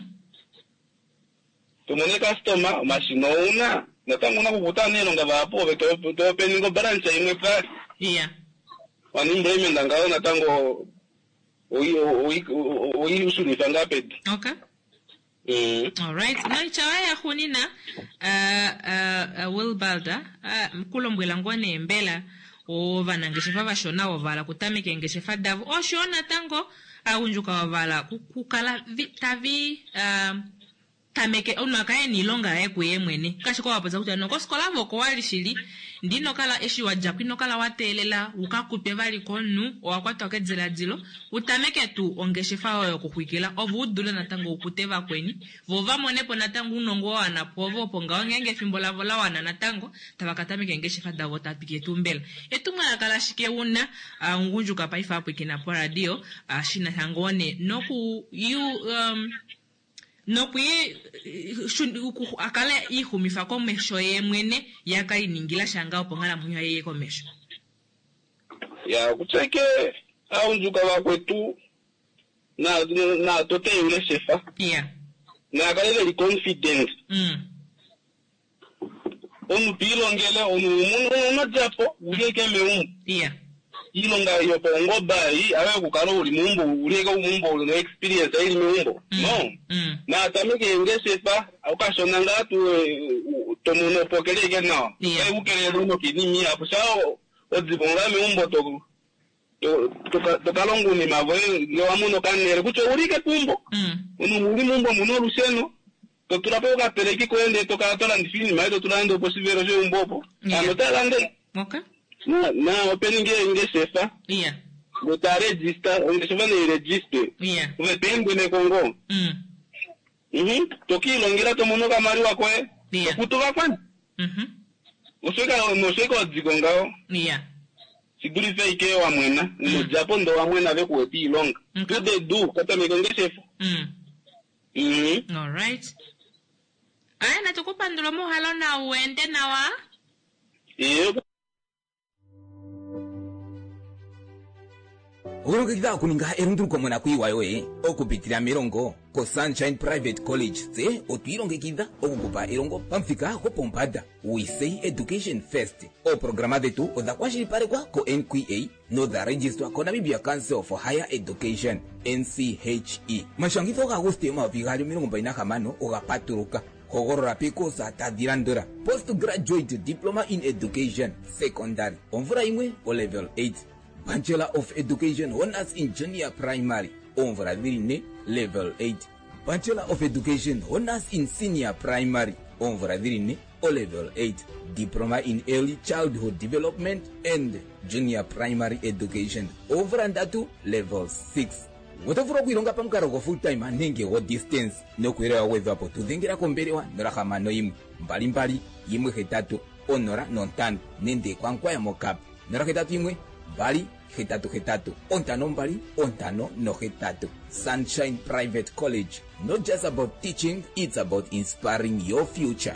tu mone customer machine una na tango na kubuta neno ngaba apo ve to to penengo branch imwe fa yeah wani mbreme ndangao na tango oi oi oi usuni fanga ped okay mm all right na chawaya khunina uh uh Will Balder uh mkulombwela ngone mbela ova nangeshefa bashona ovala kutamike ngeshefa davu oshona tango aunjuka wavala kukala tavi um tameke unakaye nilonga ekwe mwene kashiko wapoza kuti no koskola voko walishili ndino kala eshi wajakwino kala watelela ukakupe vali konu wakwata okedzela dilo utameke tu ongeshefa oyo kukwikela ovu udule natango ukuteva kweni vova monepo natango unongo wana povo ponga ongenge fimbola vola wana natango tabakatameke ngeshefa davo tapike tumbela etumwa kala shike una uh, ngunju kapaifa hapo kina radio uh, shina hangone noku you um no kuye akala ihumifa komesho ye mwene yakainingila shangao pongala munya yeye komesho ya kucheke au njuka wakwetu na na tote yule shefa yeah na kale li confident mm onu pilongele onu muno no japo uleke meum yeah ilonga yo pongo bari awe kukalo uli mumbo uleka umumbo no experience ili mumbo mm. no mm. na tamike ngeshefa ukashona ngatu tomuno pokeleke no yeah. e ukele no kidimi apo sao odzibonga meumbo to to to kalongo ni mavoe yo amuno kanere kucho ulike tumbo mm. onu muri mumbo muno luseno to tulapo ka pereki kwende to ka tola ndifini maito tulando posivero je umbopo yeah. anotalande okay na na opening nge shefa yeah go ta register on the seven register yeah we pengo ne kongo mm mhm to kilongira to mono kamari wako e yeah kutoka kwani mhm useka no seka dzigongao yeah siguri fake wa mwena no japo ndo wa mwena ve kueti ilonga to the do kata megonge shefa mm mhm all right aya na tukupa ndolo halo na uende na wa eh Urongo kida kuninga erundu kwa mwana kuiwa yoe okupitira mirongo ko Sunshine Private College ze otuirongo kida okukupa irongo pamfika ko pompada we say education first o programa de tu oda kwa shiri pare kwa ko N Q A no da register ko Namibia Council for Higher Education N C H E mashangito ka agosto ma vigari mirongo baina kamano ogapaturuka kogorora piko sa tadirandura postgraduate diploma in education secondary onvura imwe o level eight Bachelor of Education Honors in Junior Primary onvura dirine level eight Bachelor of Education Honors in Senior Primary onvura dirine o level eight Diploma in Early Childhood Development and Junior Primary Education onvura ndatu level six Wotofuro kuironga pamkaro kwa full time anenge wo distance no kuirewa weather po tudhingira komberewa norakama no imwe mbali mbali imwe hetatu onora nontano nende kwankwa ya mokap nora hetatu imwe mbali hetatu hetatu ontano mbali ontano no hetatu Sunshine Private College, not just about teaching, it's about inspiring your future.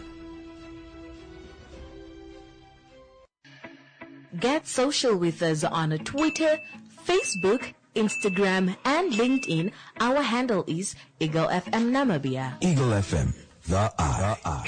Get social with us on Twitter, Facebook, Instagram, and LinkedIn. Our handle is Eagle F M Namibia. Eagle F M, the R. The R.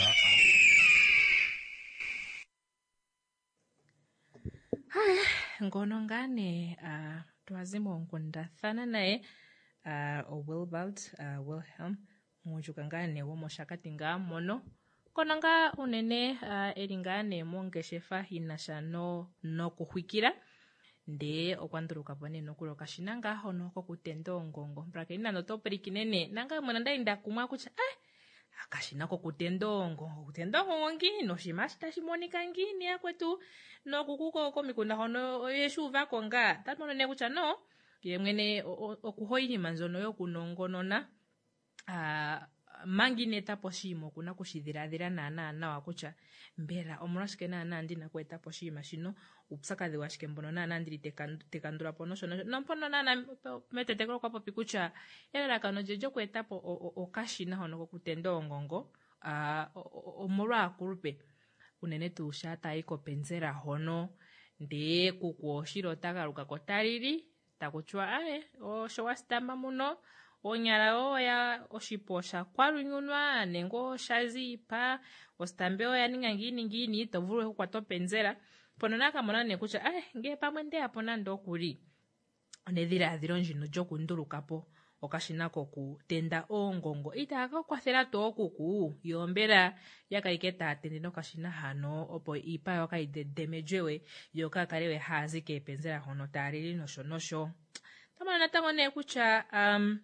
Ngono ngane uh, twazimo nkundathana naye uh, o Wilbald uh, Wilhelm mujukangane wo moshakati nga mono konanga unene uh, elingane mongeshefa hinashano no kuhwikira nde okwanduruka pone nokuli okashina nga hono kokutenda oongongo mpaka inano toperikinene nanga mwana ndainda kumwa kutya eh akashina kokutenda oongongo kutenda oongongo ngini oshiima tashi monika ngini yakwetu nokukuko komikunda hono yeshuuvako nga tatono ne kutya no ye mwene okuho iinima nzono yokunongonona ah mangi neta poshimo kuna kushidhiladhila naana nawa kutya mbela omolwashike naana ndina kweta poshima shino upsakadhi washike mbono naana ndili tekandula pono shono nompono naana metetekelo kwa popi kutya elalakano lyejo kweta po okashina hono kokutenda oongongo ah omolwa akulupe unene tu shata iko penzela hono nde kuku oshilo tagaluka kotalili takutwa aye osho wasitama muno onyala oya oshipo sha kwalunyunwa nengo shazipa ostambe oya ninga ngini ngini tovulu okukwata penzela pono nakamona ne kutya eh nge pamwe nde apo nando okuli onedhiladhilo ndjino lyokundulukapo okashina kokutenda oongongo itaka kwathela to okuku yombela yakaike taatende nokashina hano opo iipa yo kaidedemejwe yo kakalewe hazi kepenzela hono taalili nosho nosho tamana natango ne kutya um,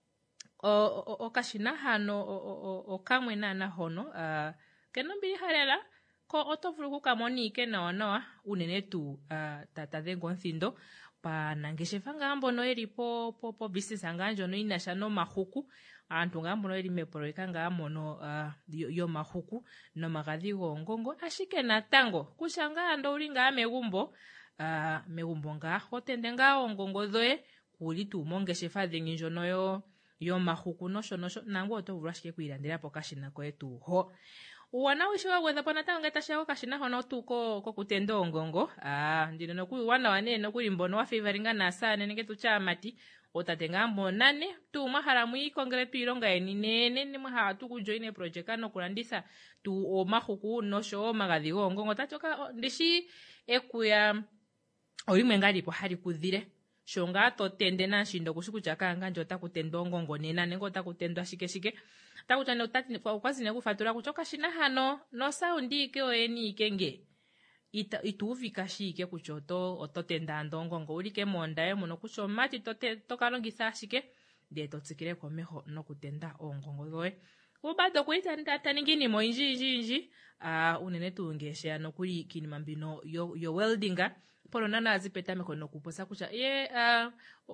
okashina hano okamwe naana hono uh, kenombili halela ko otovulu kukamona ike nawa nawa unene tu uh, tatadhenga onthindo panangeshefa ngaa mbono yeli po po po business ngaa ndjono inasha nomahuku aantu ngaa mbono yeli mepoloyeka ngaa mono uh, yomahuku nomagadhi goongongo ashike natango kusha ngaa ando uli ngaa megumbo uh, megumbo ngaa hotende ngaa oongongo dhoye kuli tu mongeshefa dhingi ndjono yo yomahuku nosho nosho nangu otovulu ashike kwiilandela po kashina koye tu ho uwana wishi wagwedha po natango ngeta shawo kashina hono tu ko kokutenda oongongo ah ndino nokuli uwana wane nokuli mbono wa favoringa naasane nenge tucha amati otatenga mbonane tu mahala mwikongele tu ilonga yeni nene ne mwahala tu kujoine project ano kulanditha tu omahuku nosho omagadhi goongongo tatoka ndishi ekuya olimwe ngalipo hali kudhile shonga totende nanshindo kushikutya kanga njo takutenda oongongo nena nengo otakutendwa shike shike takuta ne utati kwazine kufatura kutya okashina hano no sound ike oyeni ike nge ita ituvika shike kutya oto ototenda ndongongo ulike mondaye muno kutya omati tote tokalongitha shike de totsikile komeho nokutenda oongongo dhoe ubado kuita ntataningini mo inji inji inji ah unene tu ngeshe ano kuli kinima mbino yo, yo weldinga polo nana azipeta mekono kuposa kutya ye uh,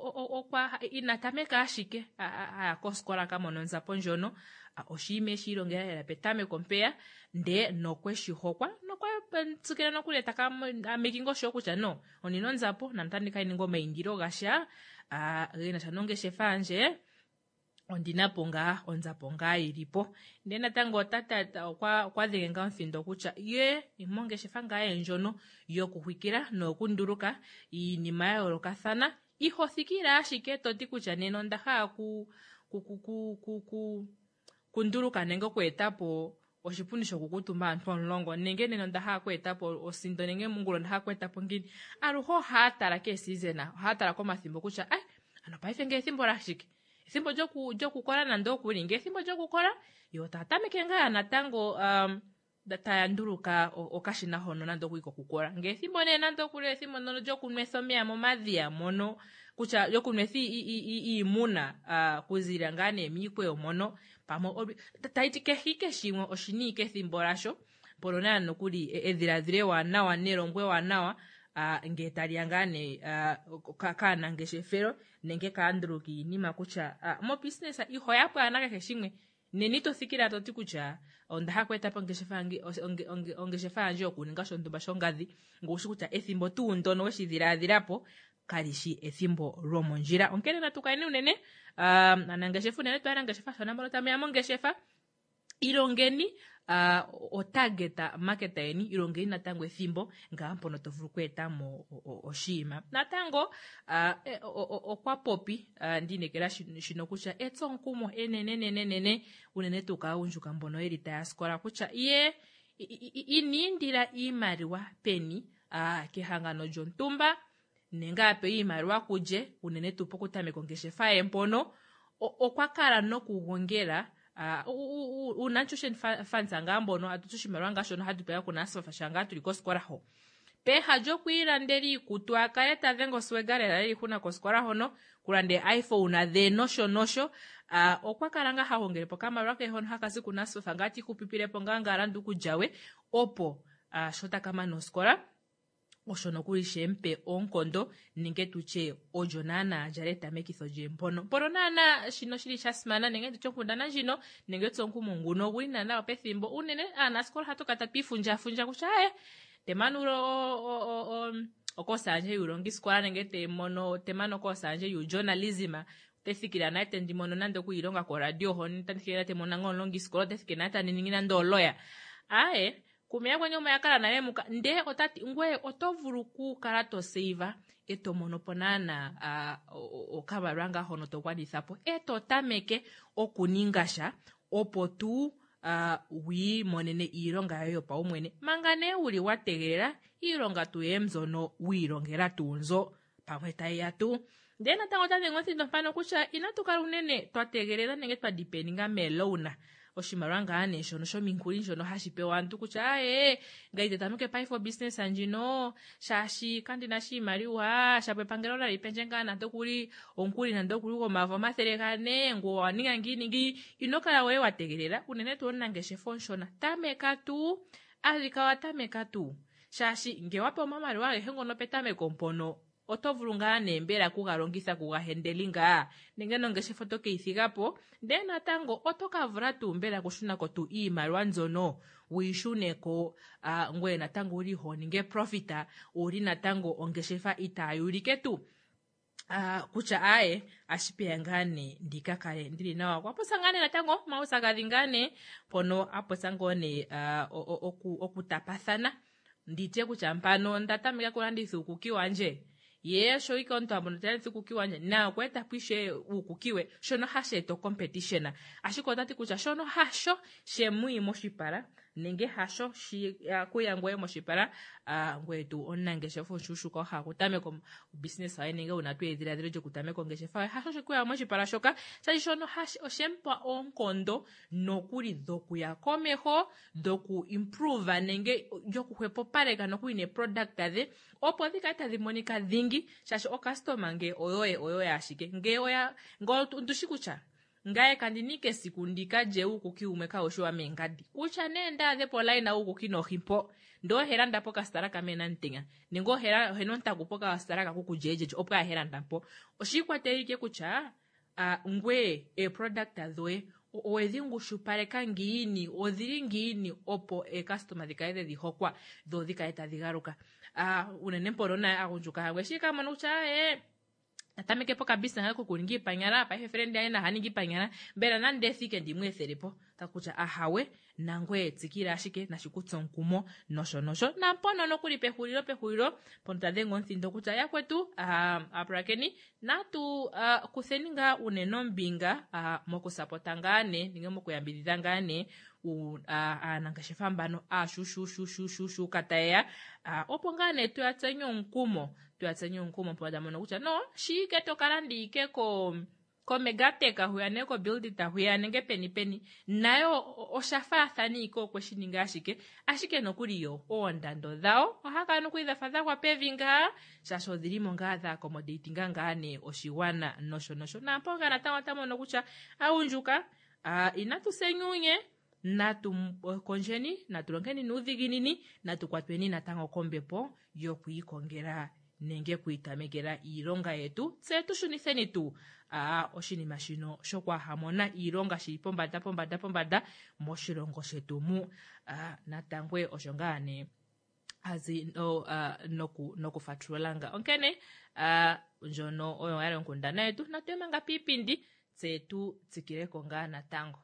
okwa inatameka ashike aya koskola kamono nzapo njono oshime shilongela ela petame kompea nde nokweshihokwa nokwa tsikira nokuleta ka making sho kutya no onino nzapo nantandika iningo maindiro gasha a gena chanongeshefa anje ondinapo nga onzapo nga ilipo nde natango tata kwa kwadhenga onthindo kutya ye imongeshefa nga enjono yokuhwikira nokunduluka iinima yayoolokathana ihothikira ashike toti kutya neno ndaha ku ku ku ku ku kunduluka nenge kwetapo oshipundi shokukutumba aantu omulongo nenge neno ndaha kwetapo osindo nenge mungulo ndaha kwetapo ngini aluho hatala ke season hatala komathimbo kutya eh ano paife nge ethimbo lashike ethimbo lyoku lyokukola nando okulinga ethimbo lyokukola yo tatameke ngaa natango um datayanduluka okashina hono nando kuiko kukola nge ethimbo ne nando kuli ethimbo nono lyokunwetha omeya momadhiya mono kutya lyokunwetha iimuna uh, kuzira ngaa nemikweyo mono pamwe taitike hike shimwe oshinike ethimbo lasho polo nano kuli edhiladhile wanawa nelongwe wanawa uh, nge talia ngane uh, kana ngeshefero nenge kaanduluka iinima kutya uh, mo business iho yapo anake shimwe nenito thikira toti kutya ondaha kwetapo ngeshefa ngi ongeshefa anje okuninga shontumba shongadhi ngushi kutya ethimbo tu ndono weshidhiladhilapo kalishi ethimbo lomondjila onkene natukaini unene um, anangeshefa unene twala ngeshefa shona mbono tameya mongeshefa ilongeni uh, otageta market yeni ilongeni natango ethimbo nga mpono tovulu kwetamo oshiima natango uh, okwa popi uh, ndinekela shino kutya etso nkumo enenenenene unene tukaunjuka mbono yeli taya skola kutya iye inindira iimaliwa peni uh, kehangano lyontumba nenga ape iimaliwa kuje unene tupo kutameka ongeshefa empono okwakala nokugongela uh, unanchushen funds anga mbono atutushimaliwa ngashono hatupewa kuna asfafa shanga tuliko skola ho peha jokuilandela iikutu akale tadhenga oswegalera leli kuna koskola hono kulande iphone adhe nosho nosho uh, okwakalanga hahongelepo kamalwa ke hono hakasi kuna sofa ngati kupipilepo ngangala nduku jawe opo uh, shota kama noskola oshono kulishe mpe onkondo ninge tuche ojo nana jareta mekitho jempono poro nana shino shili chasimana ninge tuchokundana jino ninge tsonku munguno guli nana opethimbo unene ana skola hato katapifunja funja kuchae temanuro o, o, o, okosanje yulongi skola ninge temono temano kosanje yu journalism tefikira naite ndimono nando kuilonga ko radio honi tanfikira temona ngolongi skola tefikira naita niningina ndo lawyer ae kumya kwenye umayakala na yemuka nde otati ngwe otovulu ku karato save eto monoponana uh, okabaranga hono to kwadithapo eto tameke okuningasha opo tu uh, wi monene ironga yo pa umwene mangane uli wategerera ironga tu yemzono wirongera tunzo pamwe tayatu ndena tango tane ngothi mpano kucha inatukala unene twategerera nenge twadipendinga melona oshimaranga ane shono shominkuli shono hashipewa antu kucha ae ngaite tanuke pay for business anjino shashi kandi na shimaliwa shape pangelo la lipenjenga na tokuli onkuli na ndokuli ko mavo matherekane ngo waninga ngini ngi inokala wewe wategerera unene tuona ngeshefo shona tameka tu alikawa tameka tu shashi ngewapo mamali wale hengo no petame kompono otovulunga nembera kugalongitha kugahendelinga ningeno ngeshefo toke ithigapo ndena tango otokavura tumbera kushuna ko tu imalwa nzono wishuneko uh, ngwe natango uli ho ninge profita uli natango ongeshefa itayulike tu uh, kucha ae ashipea ngane ndikakale ndili nawa kwapo sangane natango mausagadhingane pono apo sangone uh, oku okutapathana ndite kucha mpano ndatamika kulanditha ukukiwa nje yesho ikonto abonotele tsikukiwa nje na kweta pishe ukukiwe shono hashe to competition ashiko tati kucha shono hasho shemui moshipara nenge hasho shi uh, kuyangwe moshipara uh, ngwetu onange shefo shushu ko hakutame ko business ayi nenge unatu edira dire kutame ko ngeshefa hasho shikuya moshipara shoka sai shono hashe oshempa onkondo nokuri doku ya komeho doku improve nenge jokuhwepo pareka nokuine product ade opo dikata dimonika dhingi shashi o customer nge oyoe oyoe ashike nge oya ngo ndushikucha ngaye kandinike sikundika je uku kiumeka osho amengadi ucha nenda de polaina uku kino himpo ndo heranda poka staraka mena ntinga ningo hera henonta kupoka staraka kuku jeje opka heranda po oshikwa terike kucha uh, ngwe e product azoe oedhingu shupareka ngini odhiri ngini opo e customer dikaide dihokwa do dikaeta digaruka ah uh, unene porona agunjuka hangwe shika manucha e atameke po kabisa ngako kulingi panyara pa friend aina haningi panyara bera nande thike ndimwe theripo takucha ahawe nangwe tsikira ashike na shikutsonkumo nosho nosho na mpono no kuli pehuliro pehuliro ponta dengo nthindo kucha yakwetu uh, aprakeni natu uh, kutheninga uneno mbinga uh, moko sapotangane ninge moko yambidangane u uh, anangashefa mbano a shushu shushu shushu kataya uh, opongane tu atsenyo nkumo tu atsenyo nkumo poda mono kucha no shike tokalandi keko ko megateka huyane ko build ta huyane nge peni peni nayo oshafa thani ko kweshininga ashike ashike nokuriyo ondando dhao ohaka no kuidha fadha kwa pevinga shasho dhirimo ngadha accommodating ngane oshiwana nosho nosho na mponga na tawa tamono kucha aunjuka uh, inatusenyunye natu konjeni natulongeni nudhiginini natukwatweni natango kombepo yokuikongera nenge kuitamegera ironga yetu tsetu shunitheni tu a uh, oshinima shino shokwa hamona ironga shilipo mbada pombada pombada moshirongo shetu mu uh, natangwe oshongane azi no uh, noku nokufatulanga onkene uh, njono oyo yale nkundana yetu natwemanga pipindi tsetu tsikireko ngana tango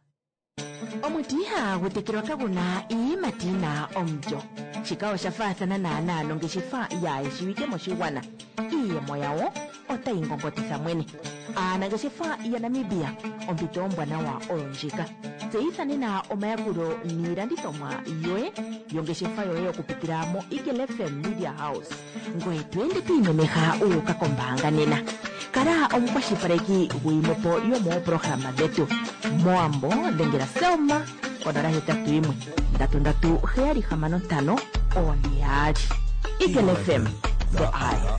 omutiha gutekirwa kaguna iimatina omjo shikawo shafathana nana longeshefa yaye shiwike moshiwana iyemo yawo otayingongotitha mwene aanangeshefa ya Namibia ompito ombwanawa olonjika tseyithanena omayakulo niilandithomwa yoye yongeshefa yoye okupitila mo Eagle F M Media House ngoye twende twiimemeha uuka kombaanga nena kala omukwashilipaleki gwiimopo yomoopologhalama dhetu moambo dhengela selma onola hetatu imwe ndatu ndatu heyali hamano ntano oniyali Eagle F M, the eye.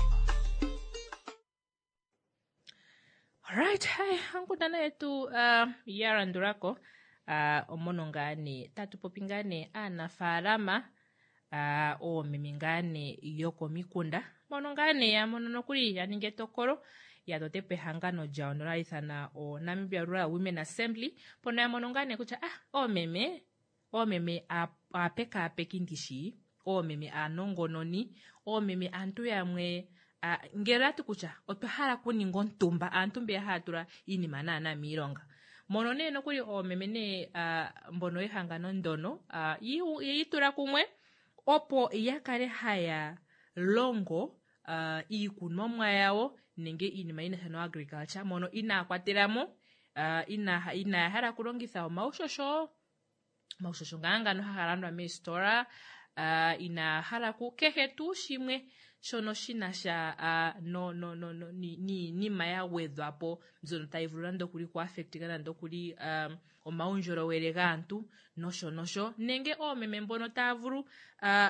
Alright, hai, hankutana yetu uh, yara ndurako uh, omonongane tatu popingane anafarama uh, o mimingane yoko mikunda monongane ya mononokuri ya ningetokoro ya dotepe hangano jaonora ithana o Namibia Rural Women Assembly pona ya monongane kucha ah o meme o meme apeka apekindishi o meme anongononi o meme antu ya mwe Uh, ngeratu kucha otohala kuningo ntumba antumbe ya hatura ini manana mironga monone no kuri o memene uh, mbono ihangano ndono uh, yitura kumwe opo yakare haya longo uh, ikunomwa yawo nenge ini maina sano agriculture mono ina kwatiramo uh, ina ina hara kulongitha o maushosho maushosho nganga no halarandwa me store uh, ina hara ku kehe tu shimwe shono shinasha uh, no no no no ni ni ni maya weather apo mzono taivulula ndo kuli ku affectingana ndo kuli um, o maunjoro wele gantu nosho nosho nenge o meme mbono tavulu uh,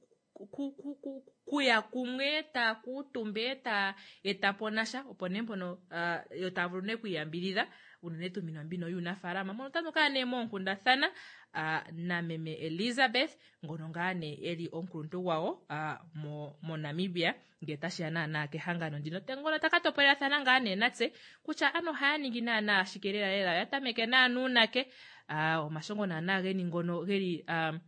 ku ku ku kuya kumwe ta kutumbe ta etaponasha opone mbono uh, yotavulu ne kuyambilira unenetu minambino yuna farama mono tano kane monkunda thana uh, na meme Elizabeth ngonongane eli onkuruntu wao uh, mo, mo Namibia ngetashiana na kehangano ndino tengola takatopera thana ngane natse kucha ano hayani gina na shikerera lela yatameke na nunake uh, o mashongo na nage ningono geli um,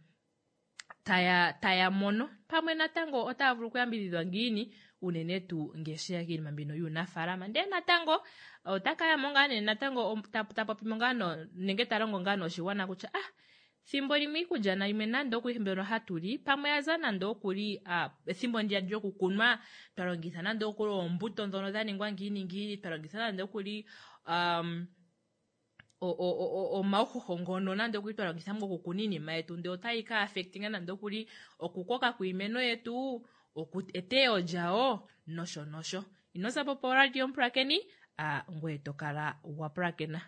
taya taya mono pamwe natango otavulu kuyambilirwa ngini unenetu ngeshia kili mambino yuna farama nde natango otakaya mongane natango tapapi mongano nenge tarongo ngano shiwana kucha ah thimbo limwe kujana ime nando kuhimbero hatuli pamwe yazana ndo kuli ah thimbo ndia ndio kukunwa tarongitha nando kuli ombuto ndono dani ngwangini ngiri tarongitha nando kuli um o o o o mauho ngono nando kwitwala ngisamgo kukunini maetu ndio taika affecting nando kuli okukoka kuimeno yetu okuteo jao nosho nosho inosa popo radio mprakeni a uh, ngweto kala wa prakena.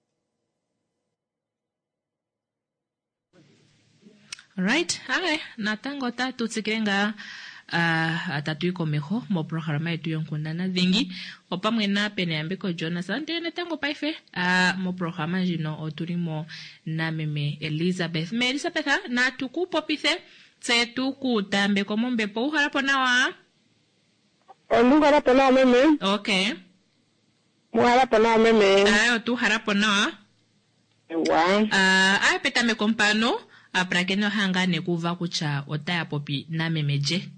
Right, hai natango tatu tsikirenga uh, atatu iko meho mo programa yetu yonkundana dhingi opamwe na pene ambiko Jonathan ndene tango paife uh, mo programa jino oturimo na meme Elizabeth me Elizabeth na tukupopithe tsetu kutambe komo mbepo uharapo nawa ondu harapo nawa meme okay muharapo nawa meme ayo tu harapo nawa wa uh, ay petame kompano aprakeno hanga nekuva kucha otaya popi na memeje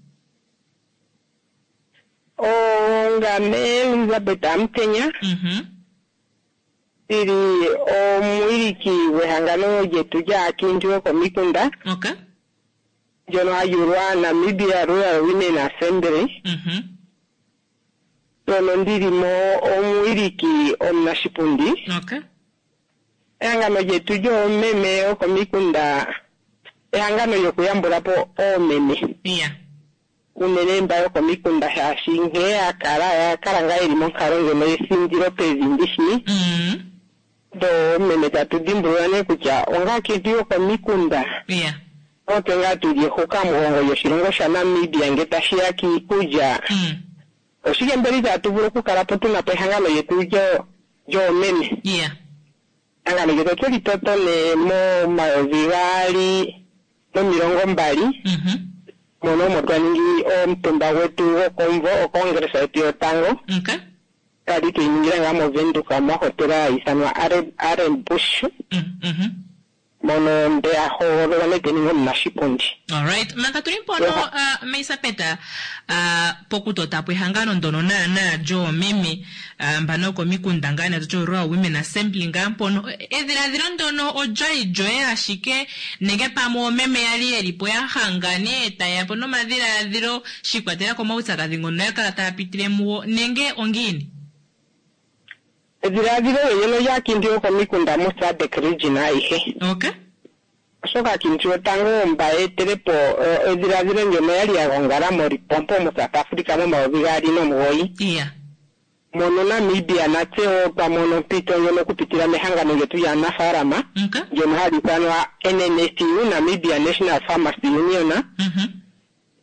o ngame Elizabeth amkenya mhm iri o mwiriki wehangano jetu ja kinjwe komikunda okay jono ayurwa Namibia Rural Women Assembly mhm jono ndirimo o mwiriki omnashipundi okay ehangano jetu jo meme o komikunda ehangano yokuyambula po o meme yeah unene mbayo komikunda hashinge akara ya karanga iri monkaronge no sindiro pezindishi mhm do meme tatudimbulane kucha onga kidio komikunda yeah ote nga tulie hoka mwongo yoshirongo sha Namibia ngetashia ki kuja mm oshige mbeli za tuburo kukarapo tunapehangano yetu jo jo meme yeah angano yetu tuli toto ne mo maovigali no mirongo mbali mhm mono motwaningi o mtumba wetu o konvo o kongresa yetu yotango okay kadi tuingira nga mo vendu kama hotela isanwa are are bush mhm mono nde aho rwane teningo mnashipundi. Alright, makatulimpono uh, meisa peta uh, pokuto tapu hangano ndono na na jo mimi uh, mbanoko mikundangana jo Rural Women Assembly ngampono edira dira ndono ojai joe ashike nege pamo meme yali elipo ya hangane eta ya pono madira diro shikwatera koma utsaka dingono ya kala pitire muo nenge ongini edira diro yelo ya kindio ko mikunda musa de region ihe okay soka kincho tango mbae telepo uh, edira diro ngeme yali ya gongara mori pompo musa Afrika mo mabigari no moi yeah mono Namibia na teo pa mono pito yono kupitira mehangano yetu ya nafarama okay jono hadi kwanwa N N S U Namibia National Farmers Union mhm como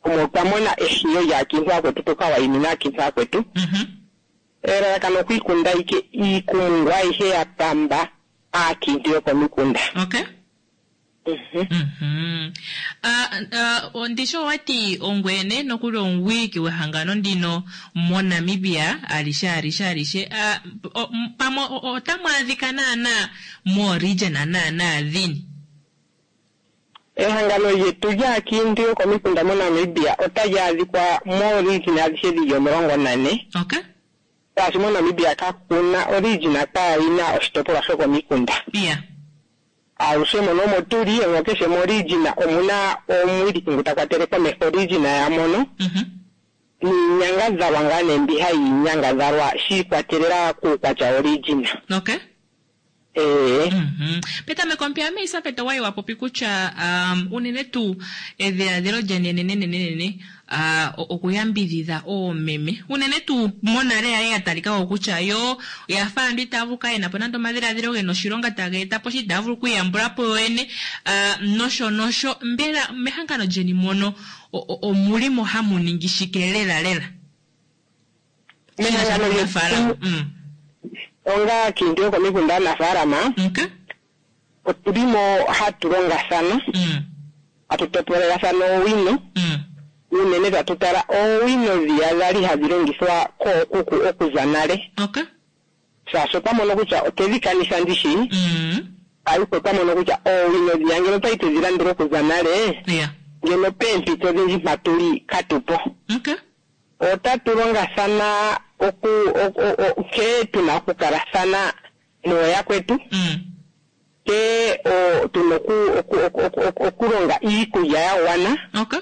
mona ehiyo ya kintu kwetu tukawa inina kintu kwetu mhm era kana kwikunda ike ikumungwa ihe yapamba akintu yo komikunda. Okay. Mhm mhm ah uh, uh, ndisho wati ongwene nokuri onwiki wehangano ndino mo Namibia alisha alisha alishe ah uh, pamo otamwadhikana na mo region na na dhini ehangano yetu ya kintu yo komikunda mo Namibia otayadhikwa mo region alishe diyo mirongo nane. Okay. Kasi mo Namibia kakuna original ka ina ostopora so komikunda. Yeah. Ausemo no moturi engokeshe mo original omuna omwiri kinguta kwatere kwa me original ya mono. Mhm. Ni nyanga za wangane mbiha nyanga za rwa shi kwaterera ku kwa cha original. Okay. Eh. Mhm. Peta me kompia me isa peta wai wapo pikucha um unene tu edhe adero jane nene nene nene ah uh, okuyambidhiza o meme unene tu monare aye atalika okucha yo yafa nditavuka ena ponando madera adero geno shironga tageta poshi davu kuyambura poene ah uh, nosho nosho mbera mehangano jeni mono o mulimo hamuningishikelela lela mehangano yetu mm onga kindio komikunda na farama. Okay. Otulimo haturonga sana. Mm. Atutopolera sana owino. Mm. Unene tatutara owino vyazali hazirongiswa ko kuku okuzanale. Okay. Saso pamono kucha otelikanisa ndishi. Mm. Ayuko pamono kucha owino vyangelo taito zilandiro kuzanale. Yeah. Ngeno pempi tozi matuli katupo. Okay. Otaturonga sana oku oku ke tunakukara sana moya kwetu. Mm. Ke o tunoku okuronga ikuya ya wana. Okay.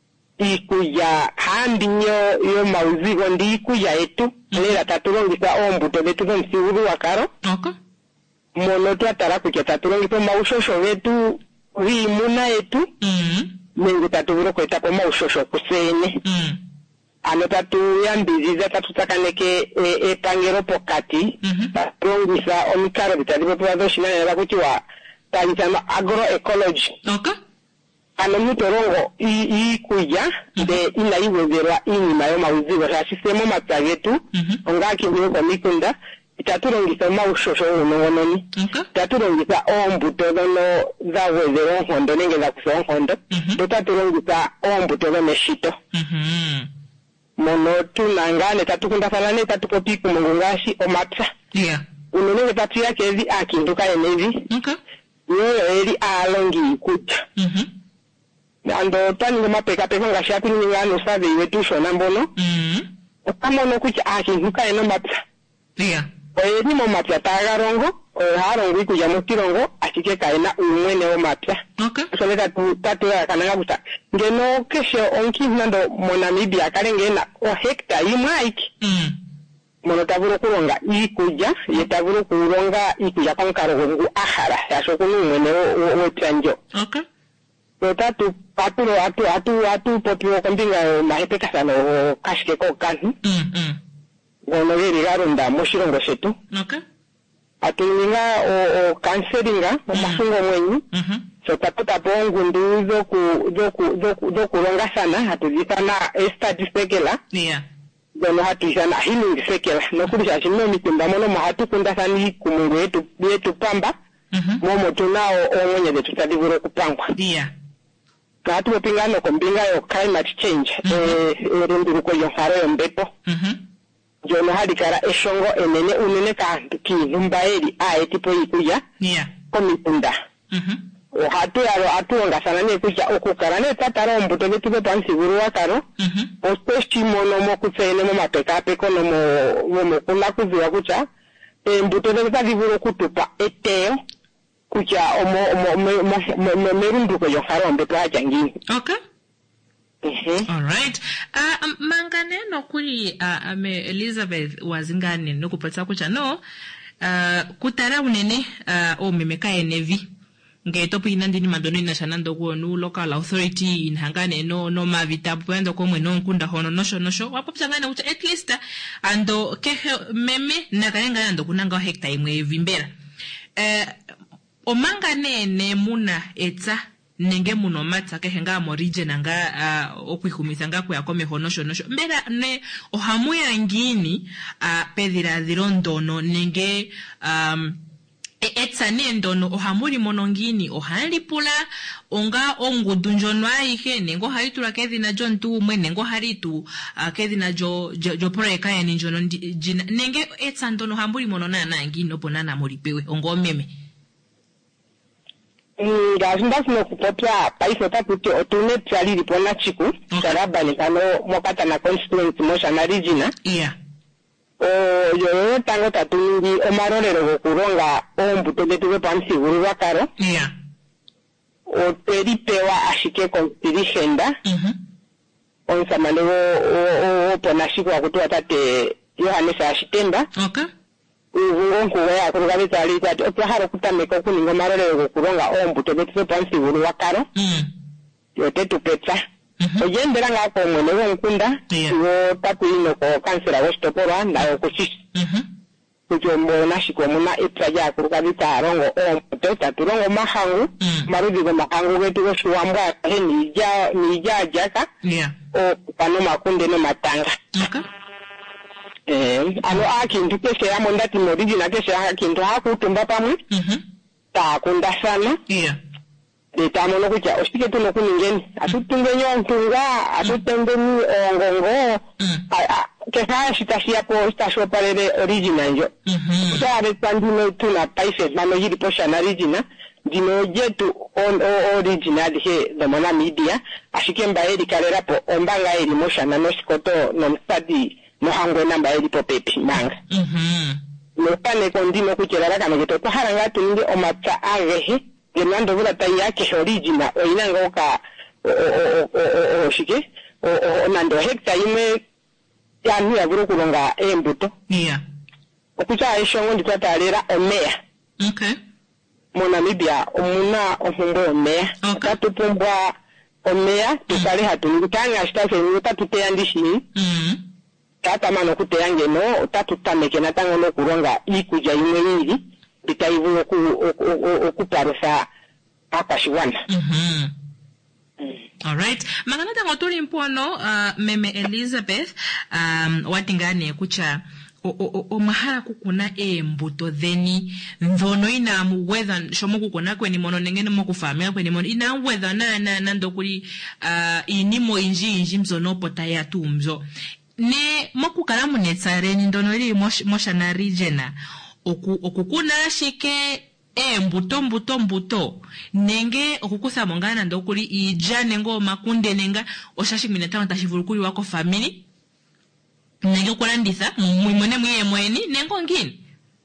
Ikuya handinyo yo mauzigo ndi ikuya etu. Mm. Lera taturongisa ombuto betu zo msiuru wakaro. Okay. Mono tu atara kukia taturongisa maushosho wetu wimuna etu. Mm. Mengu taturo kweta kwa maushosho kusene. Mm. Ano tatu yambiziza tatu takaneke e, e pangero pokati. Mhm. Rongisa omikaro bitalipo pwazo shinane naba kuchiwa tajitama agroecology. Okay. Ano mutorongo i, i kuya Mm-hmm. de ina iwezerwa inima yo mauzigo sa sistemo matagetu. Mhm. Onga kinyo kwa mikunda itaturongisa maushosho unongononi. Okay. Itaturongisa ombuto dono za wezero onhondo nenge za kuso onhondo. Mhm. Itaturongisa ombuto dono meshito. Mhm. Mono tunangane tatukunda falane tatukopiku mungungashi omapsa. Yeah. Unene tatu yake ezi akinduka enevi. Okay. Yo eri alongi kucha. Mhm. Ando tani ngoma peka peka ngashi atu ngano sabe wetu shona mbono. Mhm. Okamono kucha akinduka eno mapsa. Yeah. Oye ni mo mapsa tagarongo, o harongo iku ya motirongo achike kaina umwene o mapsa. Okay. So leta tu tatu ya kananga buta. Ngeno kesho onki nando mo Namibia kalengena o hekta imaiki. Mm. Mono taburo kuronga ikuja yetaburo kuronga ikuja kankaro ngu ahara yaso kunu mwene o chanjo. Okay. So tatu paturo atu atu atu popio kombinga mahepeka sana o kashike ko kanhu. Mm. Mm. Gono geri garunda moshirongo setu. Okay. Atu ninga o, o kanseringa o masungo mwenyu. Mhm. So taputa pongu ndu zoku zoku zoku zoku ronga sana hatu jitana estadisekela. Yeah. Gono hatu jana healing sekela. Nokulisha shino mikunda mono mahatu kunda sani kumungu yetu yetu pamba. Mhm. Momo tunao o mwenye de tutadivuro kupangwa. Yeah. Katu wapingano kumbinga yo climate change. Mm-hmm. E rundu ruko yoharo yombepo. Mhm. Jono hadi kara eshongo enene unene ka kinumbaeri a tipo ikuya. Yeah. Komikunda. Mhm. O hatu yaro atu nga sana ne kuja okukara ne tatara ombuto betu be pansi guru wakaro. Mhm. O spechi mono mo kutsene mo mapeka peko no mo mo kula kuziwa kucha. E mbuto be tadivuro kutupa eteo kucha omo omo merundu ko yoharo ombepo ajangini. Okay. Mhm. All right. Ah uh, mangane no kuri uh, ame Elizabeth wazingane no kupata kucha no uh, kutara unene uh, o memeka enevi ngeto pina ndini madoni na shanando ko no local authority in hangane no no mavita pwendo ko mwe no nkunda hono nosho nosho wapo pchangane ucha at least ando ke meme na kaenga ando kunanga hectare imwe vimbera eh o mangane ne muna etsa nenge muno matsa ke henga mo region nga uh, okwikumisa nga kwa kome honosho nosho mbera ne ohamu yangini uh, pedira dhirondono nenge um etsa nendono ohamuri monongini ohanlipula onga ongudu njono aike nengo halitula kedhina John tu umwe nengo halitu uh, kedhina jo jo, jo proeka ya ninjono jina nenge etsa ndono hamburi monona nangi bonana muripewe ongo meme nga ndasino kupopya paifo taputi otune tsali lipona chiku saraba ni kano mokata na constituency mosha na region yeah o yo tango tatungi omarolero gokuronga ombuto betuwe pansi urwakaro yeah o teripewa ashike constituenda mhm on samalego o o ponashiko akutua tate Yohanes Ashitemba okay ugongo ya kurugabe tali kwati okwahara kutameka kuningo marolero gokuronga ombuto betuwe pansi urwakaro mm yo tetu petsa oyendera nga ko mwene wonkunda yo takuino ko kansera westopora na ko sis mhm kujo mbona shiko muna etraja kuruka bitarongo o mutota turongo mahangu marudi go mahangu wetu go shuwamba he nija nija jaka yeah o pano makunde no matanga okay eh ano akintu kese ya mondati moridi na kese akintu hakutumba pamwe mhm ta kunda sana yeah Detamo no kucha osike tuno kuningeni atutunge nyontunga atutembe ni ongongo ke fa sitasia po stasio parere original jo mhm sare pandino tuna paise mano yiri posha na original dino jetu on original he the mona media ashike mbaeri kalera po ombanga eri mosha na no sikoto no mstadi no hangwe namba eri po pepi manga mhm no pane kondino kuchera kana geto to haranga tuninge omatsa agehe Genando vula tai yake original o inanga oka o o o o shike o o nando hekta ime ya ni avuro kulonga embuto yeah okucha ishongo ndikatalera omea okay mona Namibia omuna ohungo omea tatupumbwa omea tukale hatu ngitanga stase ngita tuteyandishi mhm tata mano kuteyange no tatutameke natango no kulonga ikuja imwe yiri bitaivu oku okuparusa akashiwana mhm all right maganata ngotuli mpono uh, meme Elizabeth um watingane kucha o, o, o mahala kukuna embuto theni ndono ina mu weather shomo kukuna kweni mono nengene mo kufamia kweni mono ina weather na na nando kuli uh, inimo inji inji mzono pota ya tumzo ne mokukala munetsareni ndono ili mosh, mosha na regiona oku okukuna shike e mbuto mbuto mbuto nenge okukusa mongana ndokuli ija nengo makunde nenga oshashimina tawo tashivulukuli wako family nenge kulanditha mwimone mwiye mweni nengo ngini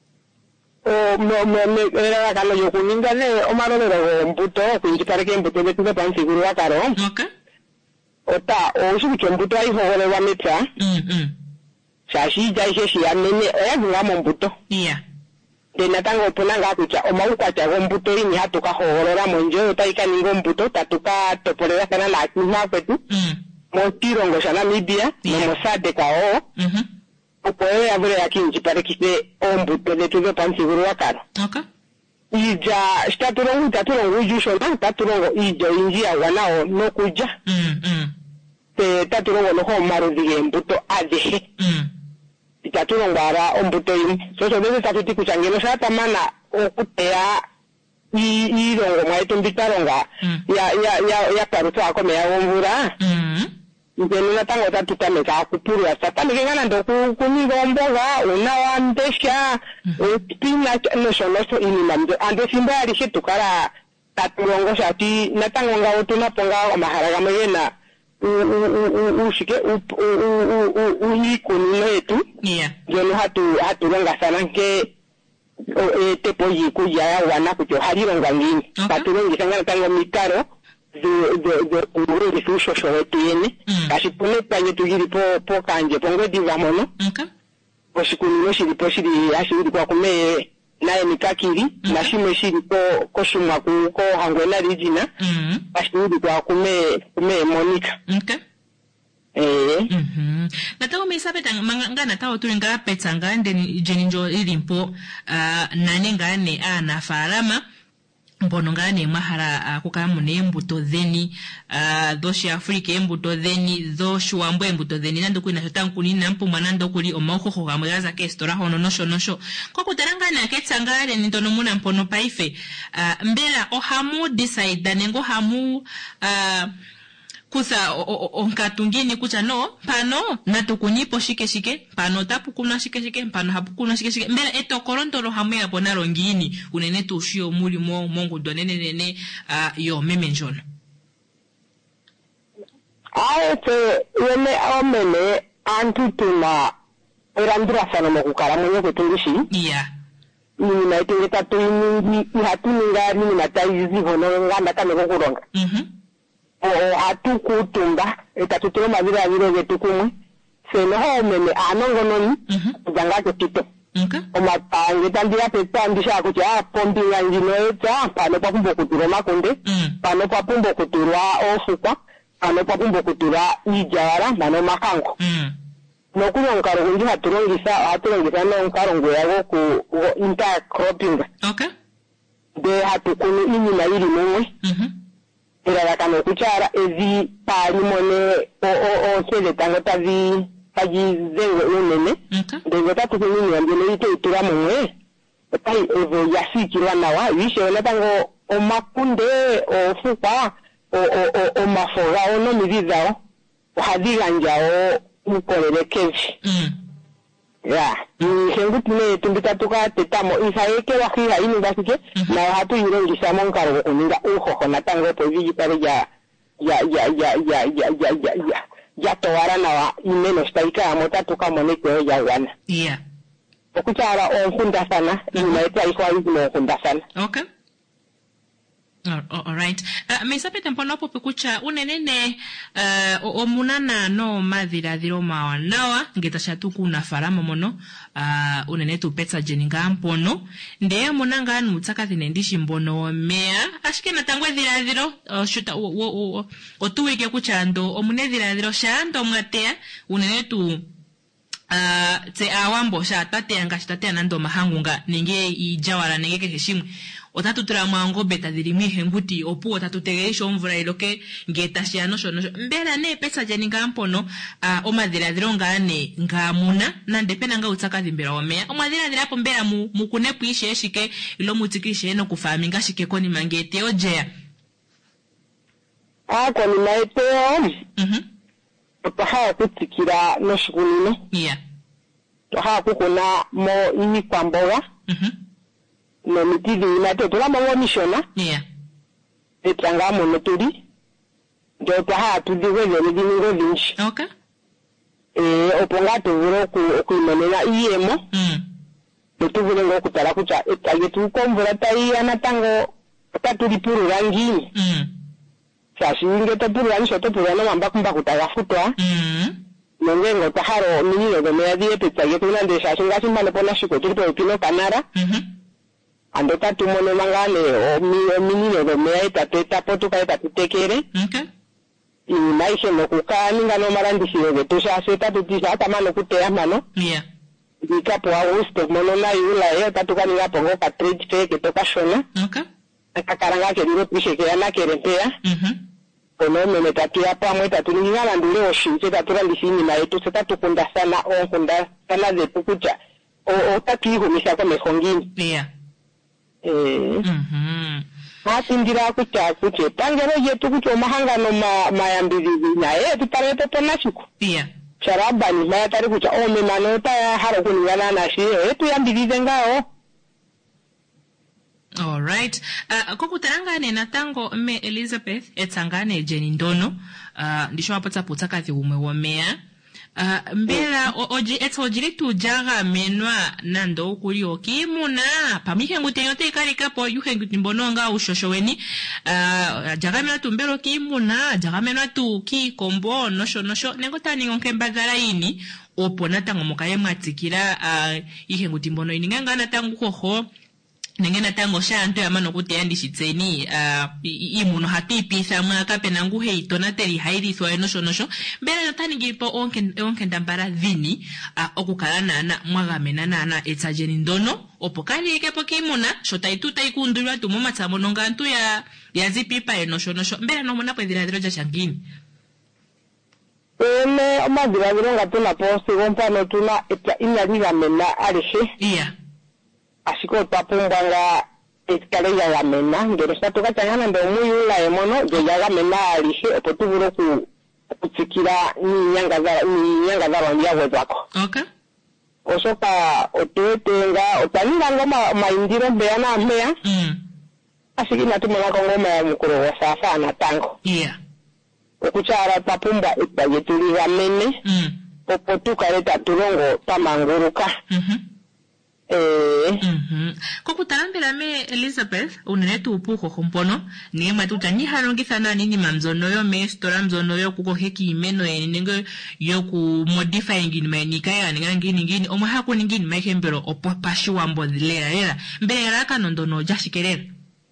o mo mo era kalo yokuninga ne omarolero mbuto kunjipareke mbuto betuke pansiguru wakaro okay ota oshuke mbuto aihogole wa metra mm mm shashi jaishe shi amene oyagunga mo mbuto yeah Dena tango punanga kucha omauka cha mbuto ini hatuka horora monjo taika ningo mbuto tatuka topolera kana la kuma kwetu mm montiro ngosha na Namibia yeah. no mosade kao mhm upoe ya vile yakinji pare kise ombuto de tuzo pansiguru wakaro okay ija staturongo taturongo jusho na taturongo ija injia wanao no kuja mm mm te taturongo no ho marudige mbuto adehe mm itaturongo ara ombuto ini so so bese tatuti kuchangeno sata mana okutea i irongo mwaito mbitaronga mm. ya ya ya ya paruto akome ya ombura mm ngeno natango tatutame ka kupuru ya sata ngena ndo kunigomboga una wandesha spinach no shonoso ini mamdo ando simba ali shitukara taturongo shati natango nga utuna ponga maharaga mwena ushike uyikunino yetu yeah jono hatu hatu longa sana nke tepo yiku ya wana kujo halironga ngini patulongi sangana tango mikaro do do do nguri susho showetu yene kasi pone panye tugiri po po kanje pongo diva mono okay poshikunino shiri po shiri ashiri kwa kume naye mikakiri mm-hmm. na shime shiri ko koshuma ku ko hangwena regiona mhm ashiri kwa kume kume Monica okay eh mhm nataka umesabe tanga nataka tulinga petanga ndeni jeninjo ilimpo uh, nane ngane ana farama mbono ngane mahara uh, kukala mune embuto dheni uh, dhoshi Afrika embuto dheni dhoshi wambo embuto dheni nando kuina shotan kunini nampu manando kuli omaukoko gamwe gaza ke stora hono nosho nosho kwa kutarangana aketsangare nindono muna mpono paife uh, mbela ohamu decide nengo hamu uh, kusa onkatungini kucha no pano natukunipo shike shike pano tapu kuna shike shike pano hapu kuna shike shike mbele eto korontolo hamu ya bona rongini unene tushio muri mo mongu donene nene uh, yo meme njono aete yene omene antutuna erandira sana mokukara mwenye kutungishi yeah nini na ite tatu nini ihatuninga nini na taizi hono nganda kame kukuronga mhm o atukutumba etatutero mabira abiro getukumwe seno ho mene anongononi janga kutito okay oma pange tambira petandisha kuti a pombi yanjino eta pano papumbo kuturo makonde pano papumbo kuturwa ofukwa pano papumbo kuturwa ijara mano makango mm nokuno nkaro kunji haturongisa haturongisa no nkaro ngoyago ku intercropping okay de hatukunu inyi na iri mumwe mhm era kano kuchara ezi pali mone o o o sele tango tavi paji zengo unene ndego tatu kunini ambele ite itura mwe pai evo yasiki wana wa wishe ona tango o makunde o fupa o o o, o mafoga ono mibizao o hadiga njao ukolele kevi mm ya ni hengu tune tumbita tuka tetamo isaeke wahiha ini basike na hatu yirongisa monkaro kuninga uho na tango to viji pare ya ya ya ya ya ya ya ya ya ya towara na wa imeno staika amota tuka moneko ya wana yeah okuchara o kunda sana ina eta iko ayi no kunda sana okay all, all right uh, mesapeta mpono hapo pekucha unenene uh, omunana no madhira dhiro mawa nawa ngetashatu kuna farama mono uh, unene tu petsa jeninga mpono nde munanga anu mutaka thinendishi mbono mea ashike natangwe dhira dhiro uh, shuta otuweke kuchando omune dhira dhiro shando mwatea unene tu uh, te awambo sha tatea nga shitatea nando mahangunga ninge ijawara ninge keshimwe otatu turamango beta dirimi henguti opu otatu tegeisho mvura iloke ngeta shiano shono mbera ne pesa janinga mpono uh, omadhira dhironga ne ngamuna nande pena nga utaka dhimbera omea omadhira dhira hapo mbera mu mukunepu ishe shike ilo mutikishe no kufaminga shike koni mangete ojea ako ni maeteo mhm otaha kutikira no shukulino yeah otaha kukuna mo ini kwamboga mhm no mitivi na to tola mo mishona yeah etanga mo noturi do to ha tu diwe le ni ngo linch okay eh oponga to ro ku ku menena iyemo mm to vile ngo kutala kucha etaye tu komvura tai ana tango tatu dipuru rangi mm sashi nge to puru rangi to puru na mamba kumba kutala futwa mm ngengo taharo miniro de me die petaye tu na de sashi ngasi mbale pona shiko tu to kilo kanara mhm ando tatu mono mangane o mi o minino de me eta teta potu ka eta tutekere okay y maisha no kukani ngano marandi siyo de tu sa seta tu tisa tamano kutea mano yeah ikapo augusto mono na yula e tatu kani la pongo ka trade fe que toka shona okay akakaranga ke diro pishe ke ana kerepea mhm ono me metatia pa mweta tu ni ngala ndule o shinje tatu randi sini na etu seta tu kunda sana o kunda sana de pukucha o o tatu hijo misa kwa mehongini yeah eh mhm atindira kucha kuche tangero yetu kucho mahangano ma mayambiri na eh tutarete tonashiku yeah charabani maya tari kucha o me manota haro kuningana na shi eh tu yambirize ngao all right uh, kokutaranga ne natango me Elizabeth etsangane jeni ndono uh, ndisho apata putaka thi umwe womea uh, mbera oji etso jiri tu jaga menwa nando kuri okimuna pamihe ngutenyote ikarika po yuhe ngutimbononga ushoshoweni uh, jaga menwa tu mbero kimuna jaga menwa tu ki kombo nosho nosho nengotani ngonke mbagara ini opo natango mokaye mwatikira uh, ihe ngutimbono ini nganga natango koho nengena tango sha anto yamano kuti yandishitseni uh, imuno hatipisa mwaka penangu heito nateli hairiswa enosho nosho mbele natani gipo onke onke ndambara dhini uh, okukala nana mwagamena nana etsajeni ndono opokali ikepo kimuna shota ituta ikundulwa tumoma tsamononga antu ya ya zipipa enosho nosho mbele no mona pwedira droja changini ene omadira bironga tuna posi gompano tuna eta inaliga mena alishi iya asiko tapumbanga etkale ya gamena ngero statuka tanyana ndo muyula emono je ya gamena alishi opotuburo ku kutsikira ni nyanga za ni nyanga za bandia wezako okay osoka otetenga otanira ngoma maindiro beana mea mm asiki natumana ko ngoma ya mukuru wa safa na tango iya okuchara tapumba etajetuli gamene mm opotuka leta tulongo tamanguruka mhm eh mhm kokutalambela me Elizabeth unenetu upuko kompono ni matuta ni halongitha na nini mamzono yo me stora mzono yo kuko heki imeno yenengo yo ku modify ngini manika ya ngini ngini omwe hako ngini makembero opapashi wambo dilera era mbele yaraka nondono jashikerera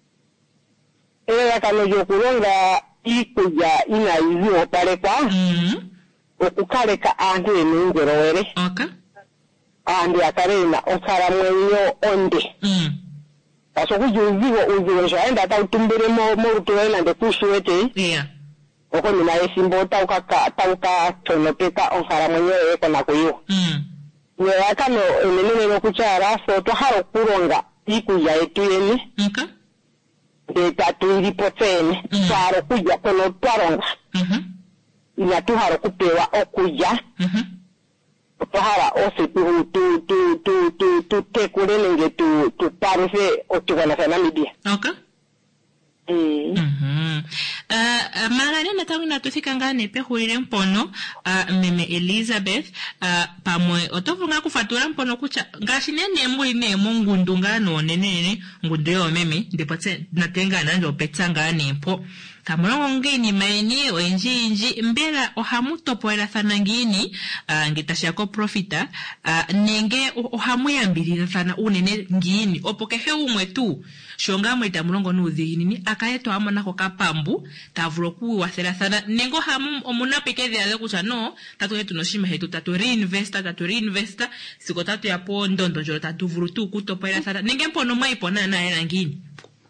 era kano yo kulonga ikuja ina izi opaleka mhm okukaleka antu eningero were okay andi akarena okara mwenyo onde mm aso kujuzigo uzigo shaenda ta utumbere mo mo rutuena de kushwete yeah oko ni nae simbo ta ukaka ta uka tonopeka okara mwenyo eko na kuyo mm ye akano enene no kuchara so to haro kuronga ikuja etuyeni okay de tatu ilipotene twaro kuja kono twaronga mhm ina tu haro kupewa okuja mhm Tahara osi tu tu tu tu tu tu te kurenenge tu tu parse otuwana sana media. Okay. Mm. Mhm. Uh, magane na tawi na tufika ngane pe hulire mpono uh, meme Elizabeth uh, pamwe otovunga kufatura mpono kucha ngashi nene mbuli ne mungu ndungano nenene ngundo yo meme ndipo tse natenga nanjo petanga nempo kamulongo ngini maeni wenji inji mbela ohamuto poela sana ngini uh, ngitashako profita uh, nenge ohamu yambirira sana unene ngini opokehe umwe tu shonga mwita mulongo nuzi nini akayeto amona ko kapambu tavulo ku wasela sana nengo hamu omuna pekeze ya kucha no tatu yetu no shima hetu tatu reinvesta tatu reinvesta siko tatu ya po ndondo jolo tatu vuru tu kutopoela sana nenge mpono mai pona na era ngini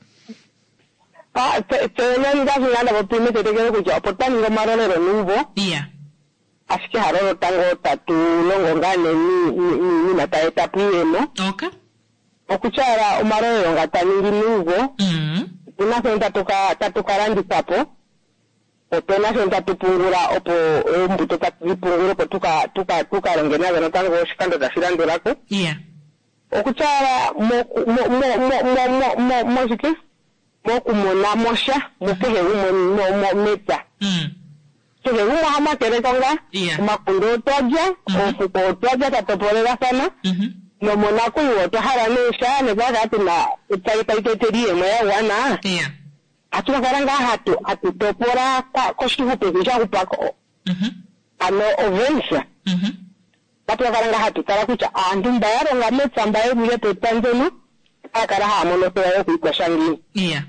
Ah, te te nenda ngana bopime te tekero kuja potani ngo marolero nuvo. Iya. Asiki haroro tango tatu longo ngane ni ni ni mataeta puyemo. Okay. Okuchara umarolero ngatani nuvo. Mhm. Una senta toka tatuka randi papo. Opena senta tupungura opo mbuto tupungura po tuka tuka tuka rengena ngana tango shikando dashirando lako. Iya. Okuchara mo mo mo mo mo mo mo jike. Moku mona mosha mupehe umo no mo meta mm tege umo hama tere konga yeah. makundo toja ofuko mm -hmm. toja tatopolera sana mhm no mona ku woto harane sha ne baga tina itai tai teterie moya wana yeah atu garanga hatu atu topora ka kostu hupe bija upako mhm ano ovensa mhm atu garanga hatu tara kucha andum bayaro ngametsa mbaye mule petanzenu akara ha mono peya ku kwashangi yeah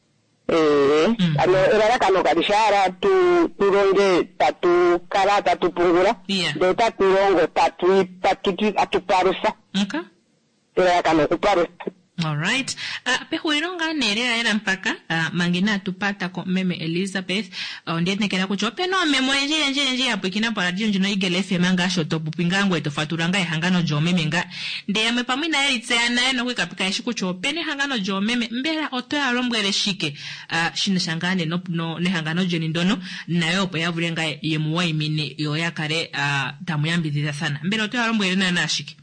eh mm. ano era kano kadishara tu turonge tatu kara tatu pungura yeah de tatu rongo tatu tatu atu parusa okay era kano kuparusa. All right. Uh, pe huironga nerera era mpaka uh, mangina tupata ko meme Elizabeth uh, ndiye nekera kuchope no memo nje nje nje hapo kina para dio njino igelefe manga shoto bupingango etofaturanga ihangano jo meme nga ndiye mepamina elitse ana no kwikapika ishiku chope ne hangano jo meme mbera oto ya rombwele shike uh, shine shangane no no ne hangano jo nindono nayo po yavulenga yemuwa imine yo yakare uh, tamuyambiziza sana mbera oto ya rombwele na na shike.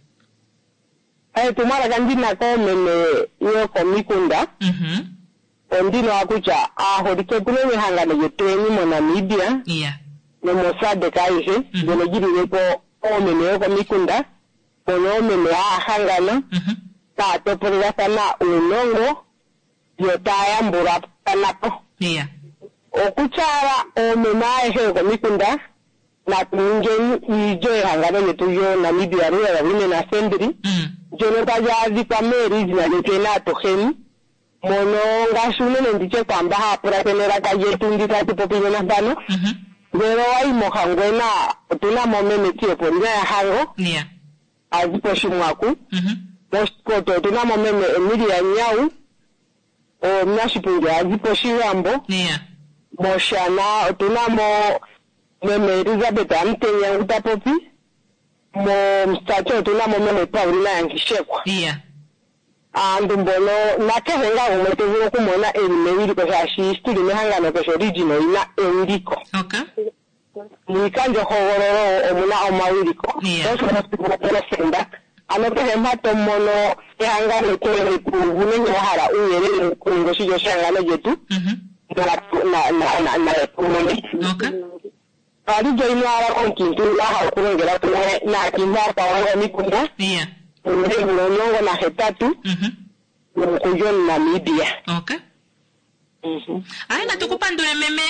Eh tumara kandina ko meme yo komikunda mhm ondino akucha aho diketule ni hangana yetweni mo Namibia yeah no mosade kaije ngene giri ko o meme yo komikunda ono meme a hangana mhm ta to por sana unongo yo taya mbura kanapo yeah okuchara o meme a he komikunda na kunje ijo hangana yetu yo Namibia ruwa wine na sendri mm yo no taya di kwa meri zina nikena toheni mono ngasune nendiche kwamba hapura tenera kaye tundika tipo pino na dano pero ai mohangwena tuna momene tie porina ya hango yeah azipo shumaku mhm moskoto tuna momene emiri ya nyau o mnashipunge azipo shirambo yeah moshana tuna mo meme Elizabeth amtenya utapopi mo mstacho tuna mo meme Paulina yankishekwa yeah and mbono nakehenga umetezero kumona elimewili kwa shashi stili mehangano kwa original ina endiko okay nikanjo hogororo omuna omawiriko yeah eso no tibona senda anokehe mato mono ehangano kele kugune nyahara uyere kungoshi yo shangano jetu mhm na na na na na okay Adi join ara kon kintu la ha kurengera tune na kinda pawa ni kunda yeah ndio ndio na hetatu mhm kujon na media okay mhm ai na tukupa ndule meme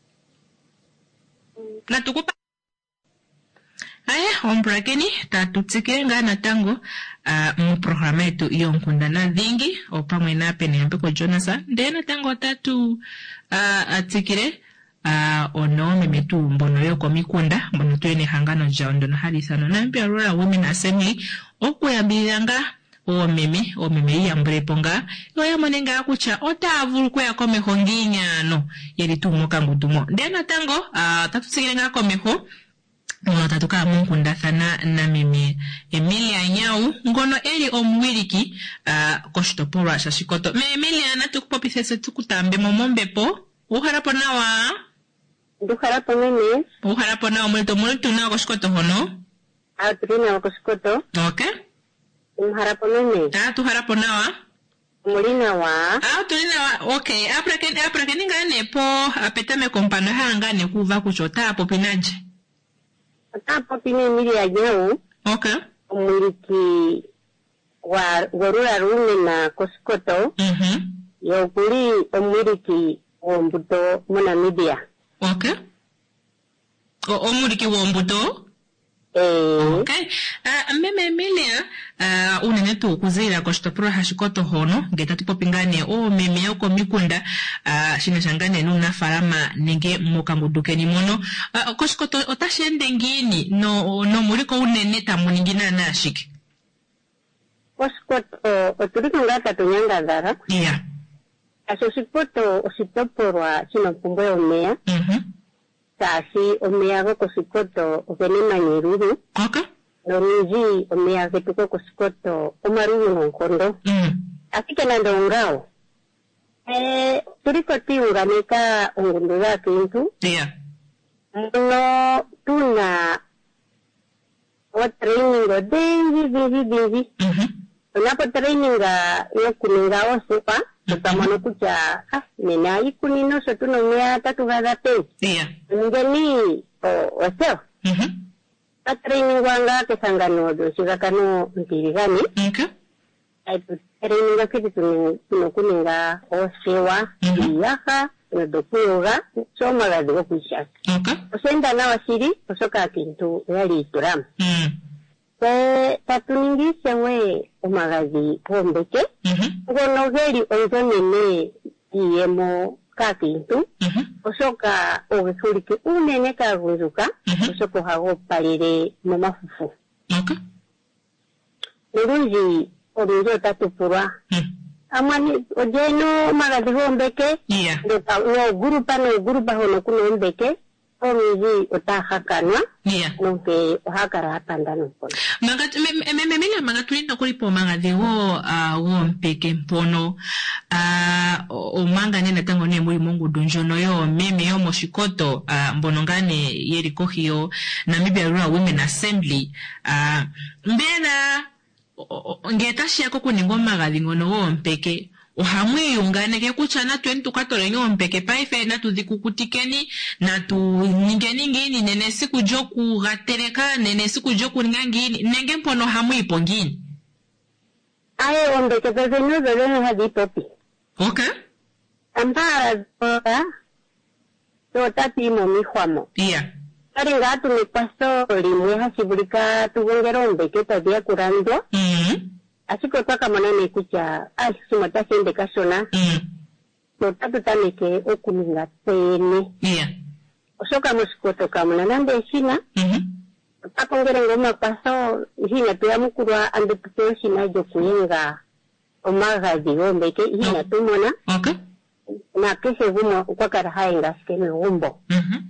na tukupa ai ombrakeni tatutike ngana tango uh, mu programa yetu iyo nkunda na dhingi opamwe na pene ambeko Jonathan ndena tango tatu uh, atikire Uh, ono memetu mbono yoko mikunda mbono tuene hangano jaundo na hali sano na mpia Aurora Women Assembly oku ya bilanga o meme o meme ya mbreponga yo ya monenga kucha ota avulukwe ya kome honginya no yeli tumoka ngudumo ndena tango uh, tatu sikirenga kome ho mwana tatuka mkunda thana na meme Emilia Nyau ngono eli omwiriki uh, koshitopora shashikoto me Emilia na tukupopithese tukutambe momombe po uharapo nawa Duharapo mimi. Uharapo na omulito mulito na koshikoto hono. Ah, turina koshikoto. Okay. Umharapo mimi. Ah, tuharapo nawa. Mulina wa. Ah, tulina wa. Okay. Apra ken apra keninga ne po apetame kompano hanga ne kuva kuchota apo pinaje. Apo pine mili ya nyau. Okay. Umuliki wa gorura rumi na koshikoto. Mhm. Yokuli umuliki wombuto muna media. Okay. O omuriki wombuto? Eh. Okay. Uh, meme Emilia, uh, unene tu kuzira koshitopura hashikoto hono, geta tipo pingane o meme yoko mikunda, uh, shinashangane nuna farama nenge moka mudukeni mono. Uh, koshikoto otashende ngini no, no muriko unene tamu ningina na ashiki? Koshikoto oturiko ngata tunyanga dhara. Yeah. Asosikoto ositoporwa chino kumbo omea. Mhm. Tasi omea go kosikoto okenema nyeruhu. Okay. Noruji omea getuko kosikoto omaruhu nonkondo. Mhm. Asike nando ngao. Eh, turiko tiunga meka ungundura kintu. Yeah. No tuna o training o dengi dengi dengi. Mhm. Unapo training ga yokuninga osepa. Tutamano kucha ah nena ikuni no so tuno mea tatu gada pe. Yeah. Ngeni o oseo. Mhm. A training wanga ke sangano do shigakano ntirigani. Okay. Ai training ga kiti tuno tuno kuninga osewa yaha no dokuyoga so magadi go kucha. Okay. Osenda na wasiri osoka kintu yali turam. Mhm. Te tatuningi sewe omagadi hombeke. Mhm. Ngono geri onzonene iyemo kakintu. Mhm. Osoka ogesulike unene kagunzuka. Osoko hago palire mu mafufu. Okay. Nurunji orujo tatupura. Mhm. Amani ojeno magadi hombeke. Yeah. No gurupa no gurupa hono kuno hombeke. Omiji otahakanwa. Yeah. Nonke ohakara hapandano kono. Magat me me me magatulina kulipo magade wo uh, wo mpeke mpono uh, o manga nene tango ne muri mungu dunjono yo meme yo moshikoto uh, mbonongane yeri kohio Namibia Rural Women Assembly uh, mbena ngetashi yako kuningo magadi ngono wo mpeke uhamwi yungane ke kuchana twentu katore nyompeke paife na tudhikukutikeni na tu ningeni ngini nene siku joku gatereka nene siku joku ngangini nenge mpono hamwi ipongini aye ombeke pese nuzo zenu hadi topi. Okay. Ampara zoa so tati imo mihuamo. Yeah. Kari ngatu mi paso limwe hasibulika tugongero ombeke tadia kurando. Mhm. asiko twaka monene kucha ali sumata sende kasona mm no tatutanike okulinga tsene yeah osoka musikoto kamuna nande shina mhm akongere ngoma paso hina pia mukurwa ande pito shina jokuyenga omagazi ombeke hina tumona okay na kese gumo kwa karahainga skene umbo mhm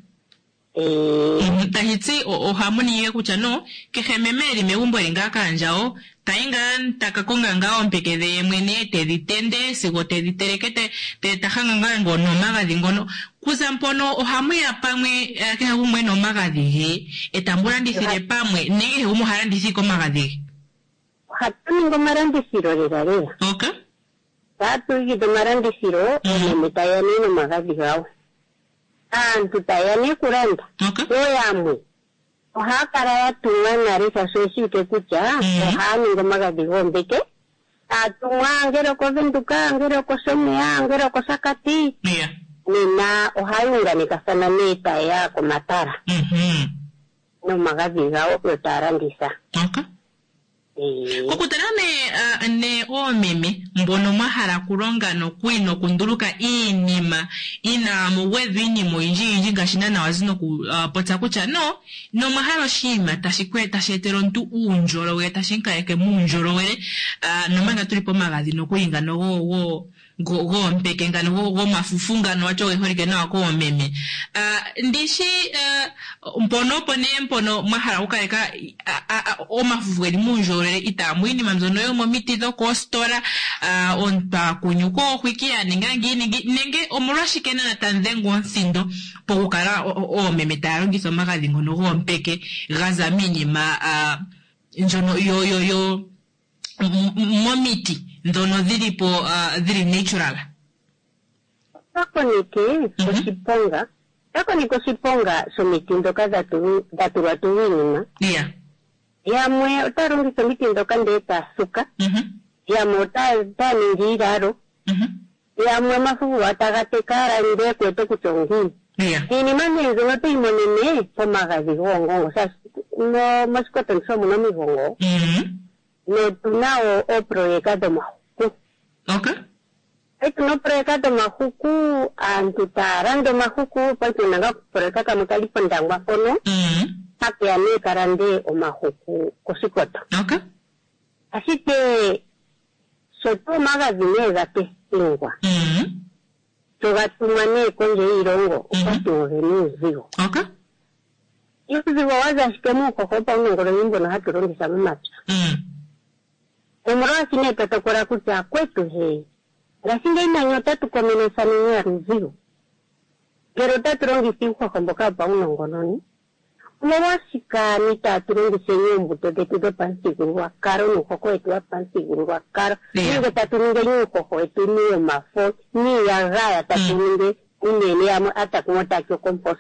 eh tahitsi o hamuni ye kucha no ke gememeri me umbo linga kanjao tainga takakonga ngao mpekede mwene te ditende sigote diterekete te tahanga ngango no magazi ngono kuzampono o hamu ya pamwe ke humwe no magazi he etambura ndisire pamwe ne humu harandisi ko magazi hatuni ngomarandisiro rerarera okay tatu yido marandisiro ne metayani no magazi gao antu tayani kuranda okay oyamu ohakara ya tungana resa sosi ke kucha ohani ngomagazi gombeke atunga ngero ko venduka ngero ko somea ngero ko sakati yeah nina ohayunga nikasana neta ya ko matara mhm no magazi gao protarandisa okay kokutarane uh, ne o meme mbono mahara kulonga no kwino kunduluka inima ina muwezu inimo inji inji ngashina na wazino ku uh, pota kucha no no maharo shima tashikwe tashetero ntu unjoro we tashinka yake munjoro we uh, no manga tulipo magazi no kuinga no wo wo go go mpeke ngano go, go mafufunga no wacho horike no ko meme uh, ndishi uh, mpono pone mpono mahara ukaeka uh, uh, o mafufu edi munjore itamwini mamzono yo momitido ko stora uh, onta kunyuko hwikia ningangi ningi nenge omurashikena na tanzengo nsindo pokukara o, o, o meme taro ngiso magazi ngono go mpeke gaza minima uh, njono yo yo yo momiti ndono zilipo uh, zili natural ako nike kosiponga ako niko siponga somitindo kaza tu datu watu winima yeah ya mwe otarungi somitindo kandeta suka mhm ya mota tani ngiraro mhm ya mwe mafu watagate kara inde kweto kuchongi yeah ni manenzo watu imonene pomagazi gongo sasa no masikoto nsomo no migongo mhm no tunao o proyecto mahuku okay eto no proyecto mahuku antutarando mahuku porque nanga proyecto mukali pandangwa kono mhm hape ane karande o mahuku kosikoto okay así que soto magazine gate lingua mhm so gatumane konje irongo okatu renuzigo okay yuzigo waza shikemu kokopa ngoro yimbo na haturongi samata mhm Omoro sine petokora kucha kwetu he. Gasinga ina nyota tukomene sani ya ruzigo. Pero taturongi siwa komboka pa unongononi. Umewa shika nita turongi senyo mbuto de tudo pansiguru wa karo nukoko etu wa pansiguru wa karo. Ninge taturinge nyukoko etu niyo mafo. Ni ya raya taturinge unene ya mo ata kumota kyo compost.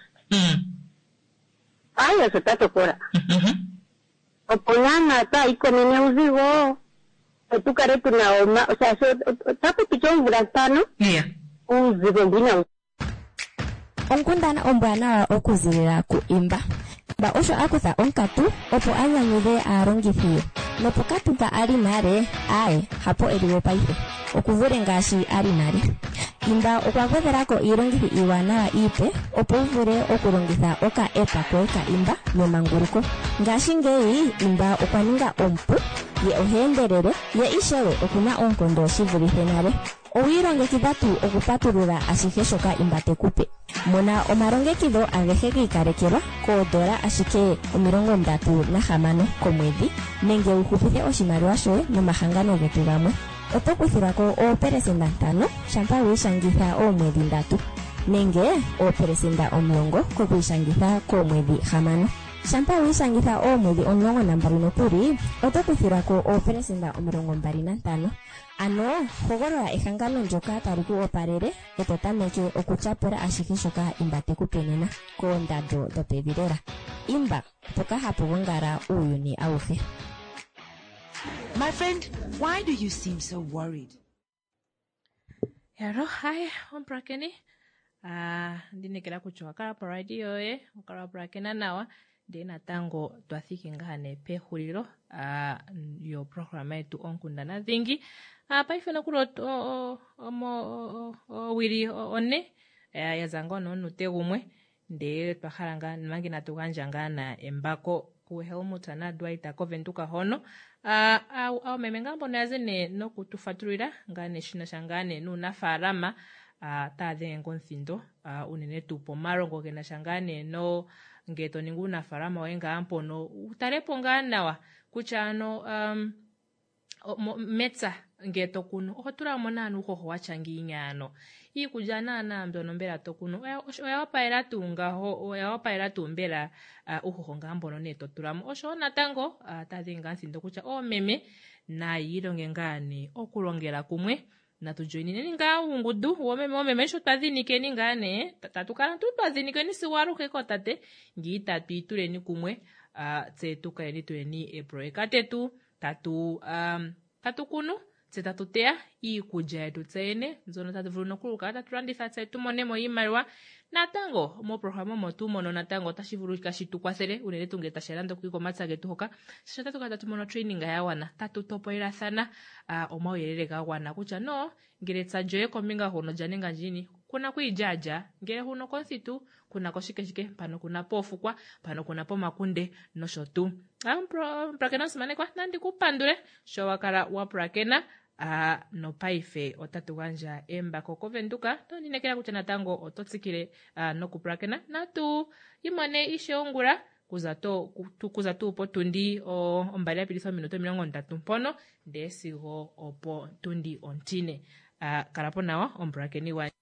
Ayo so tatokora. Oponyana ta ikomene uzigo. Tu kare tuna oma, o sea, so tapo pichon burantano. Yeah. Uzigo mbina. Onkundana ombwana okuzirira ku imba. Ba osho akuta onkatu opo anyanyude arongithio. Nopo katuka ali nare ae hapo ediwe paife. Okuvure ngashi ali nare. Imba okwagwetherako irongithi iwana ipe opo uvure okurongitha oka epa kweka imba yomanguruko. Ngashi ngei imba okwaninga ompu ye ohenderere ye ishewe okuna onkondo shivulithe nare. Owilongekidhatu okupatulula ashihe shoka imbate kupe. Mona omalongekidho agehe giikalekelwa koondola ashike omilongo ndatu nahamano komwedhi nenge uhupithe oshimaliwa shoye nomahangano getu gamwe. Oto kuthilwako oopelesenda ntano shampa wiishangitha oomwedhi ndatu nenge oopelesenda omulongo kokwiishangitha koomwedhi hamano. Shampa wiishangitha oomwedhi omulongo nambali nokuli oto kuthilwako oopelesenda omilongo mbali nantano. Ano hogolola ehangano ndyoka tali ku opalele eto tameke okutyapula ashihe shoka imbate kupenena koondando dhopevi lela. Imba mpoka hapu gongala uuyuni awuhe. My friend, why do you seem so worried? Hello, hi, I'm Brakeni. Ah, ndinekela kuchoka kala pa radio ye, ukala Brakena nawa. de natango twathiki ngane pehulilo uh, yo programa yetu onkundana dhingi uh, paife nakulo omo owili one uh, yazanga ono nute gumwe nde twahala nga mangi natuganja ngana embako ku Helmut na Dwight Koventuka hono uh, au, au meme ngambo nazene nokutufatulira ngane shina shangane nunafalama uh, tadhe ngonthindo uh, unene tupo marongo gena shangane no ngeto ninguna farama wenga ampono utarepo nganawa kuchano um, metsa ngeto kuno ohotura mona nuko hwachangi nyano i kujana na mdono mbera tokuno oya wapaira tunga ho oya wapaira tumbera uh, uho ngambono neto turamo osho natango uh, tadhinga nsindo kucha o meme na yironge ngani okulongera kumwe na tujoinine ninga ungudu womeme womeme sho twadhinike ningane tatukana tutwadhinike ni siwaruke ko tate ngita tuiture ni kumwe uh, tse tukaeni tueni ebro ekatetu tatu um, tatu kuno tse tatutea ikuja yetu tsene nzono tatu vuluno kuluka tatu randitha tse tumonemo imarwa natango mo programa motu mono natango tashivuru kashitukwasere unene tungeta sherando kuiko matsa getu hoka shisha tatu kata tumono training ya wana tatu topo ila sana uh, oma uyerere ka wana kucha no ngire tsajoye kominga hono janenga njini kuna kuijaja ngire huno konsitu kuna koshike shike pano kuna pofu kwa pano kuna po makunde no shotu am pro prakena simane kwa nandi kupandure sho wakara wa prakena a uh, no paife otatu ganja emba Koventuka to ninekera kuchana tango ototsikire uh, no kuprakena na tu imane ishe ongura kuza to kuza tu po tundi o ombali apiliso minuto mirongo ndatu mpono ndesigo opo tundi ontine uh, karapo nawa ombrakeni wa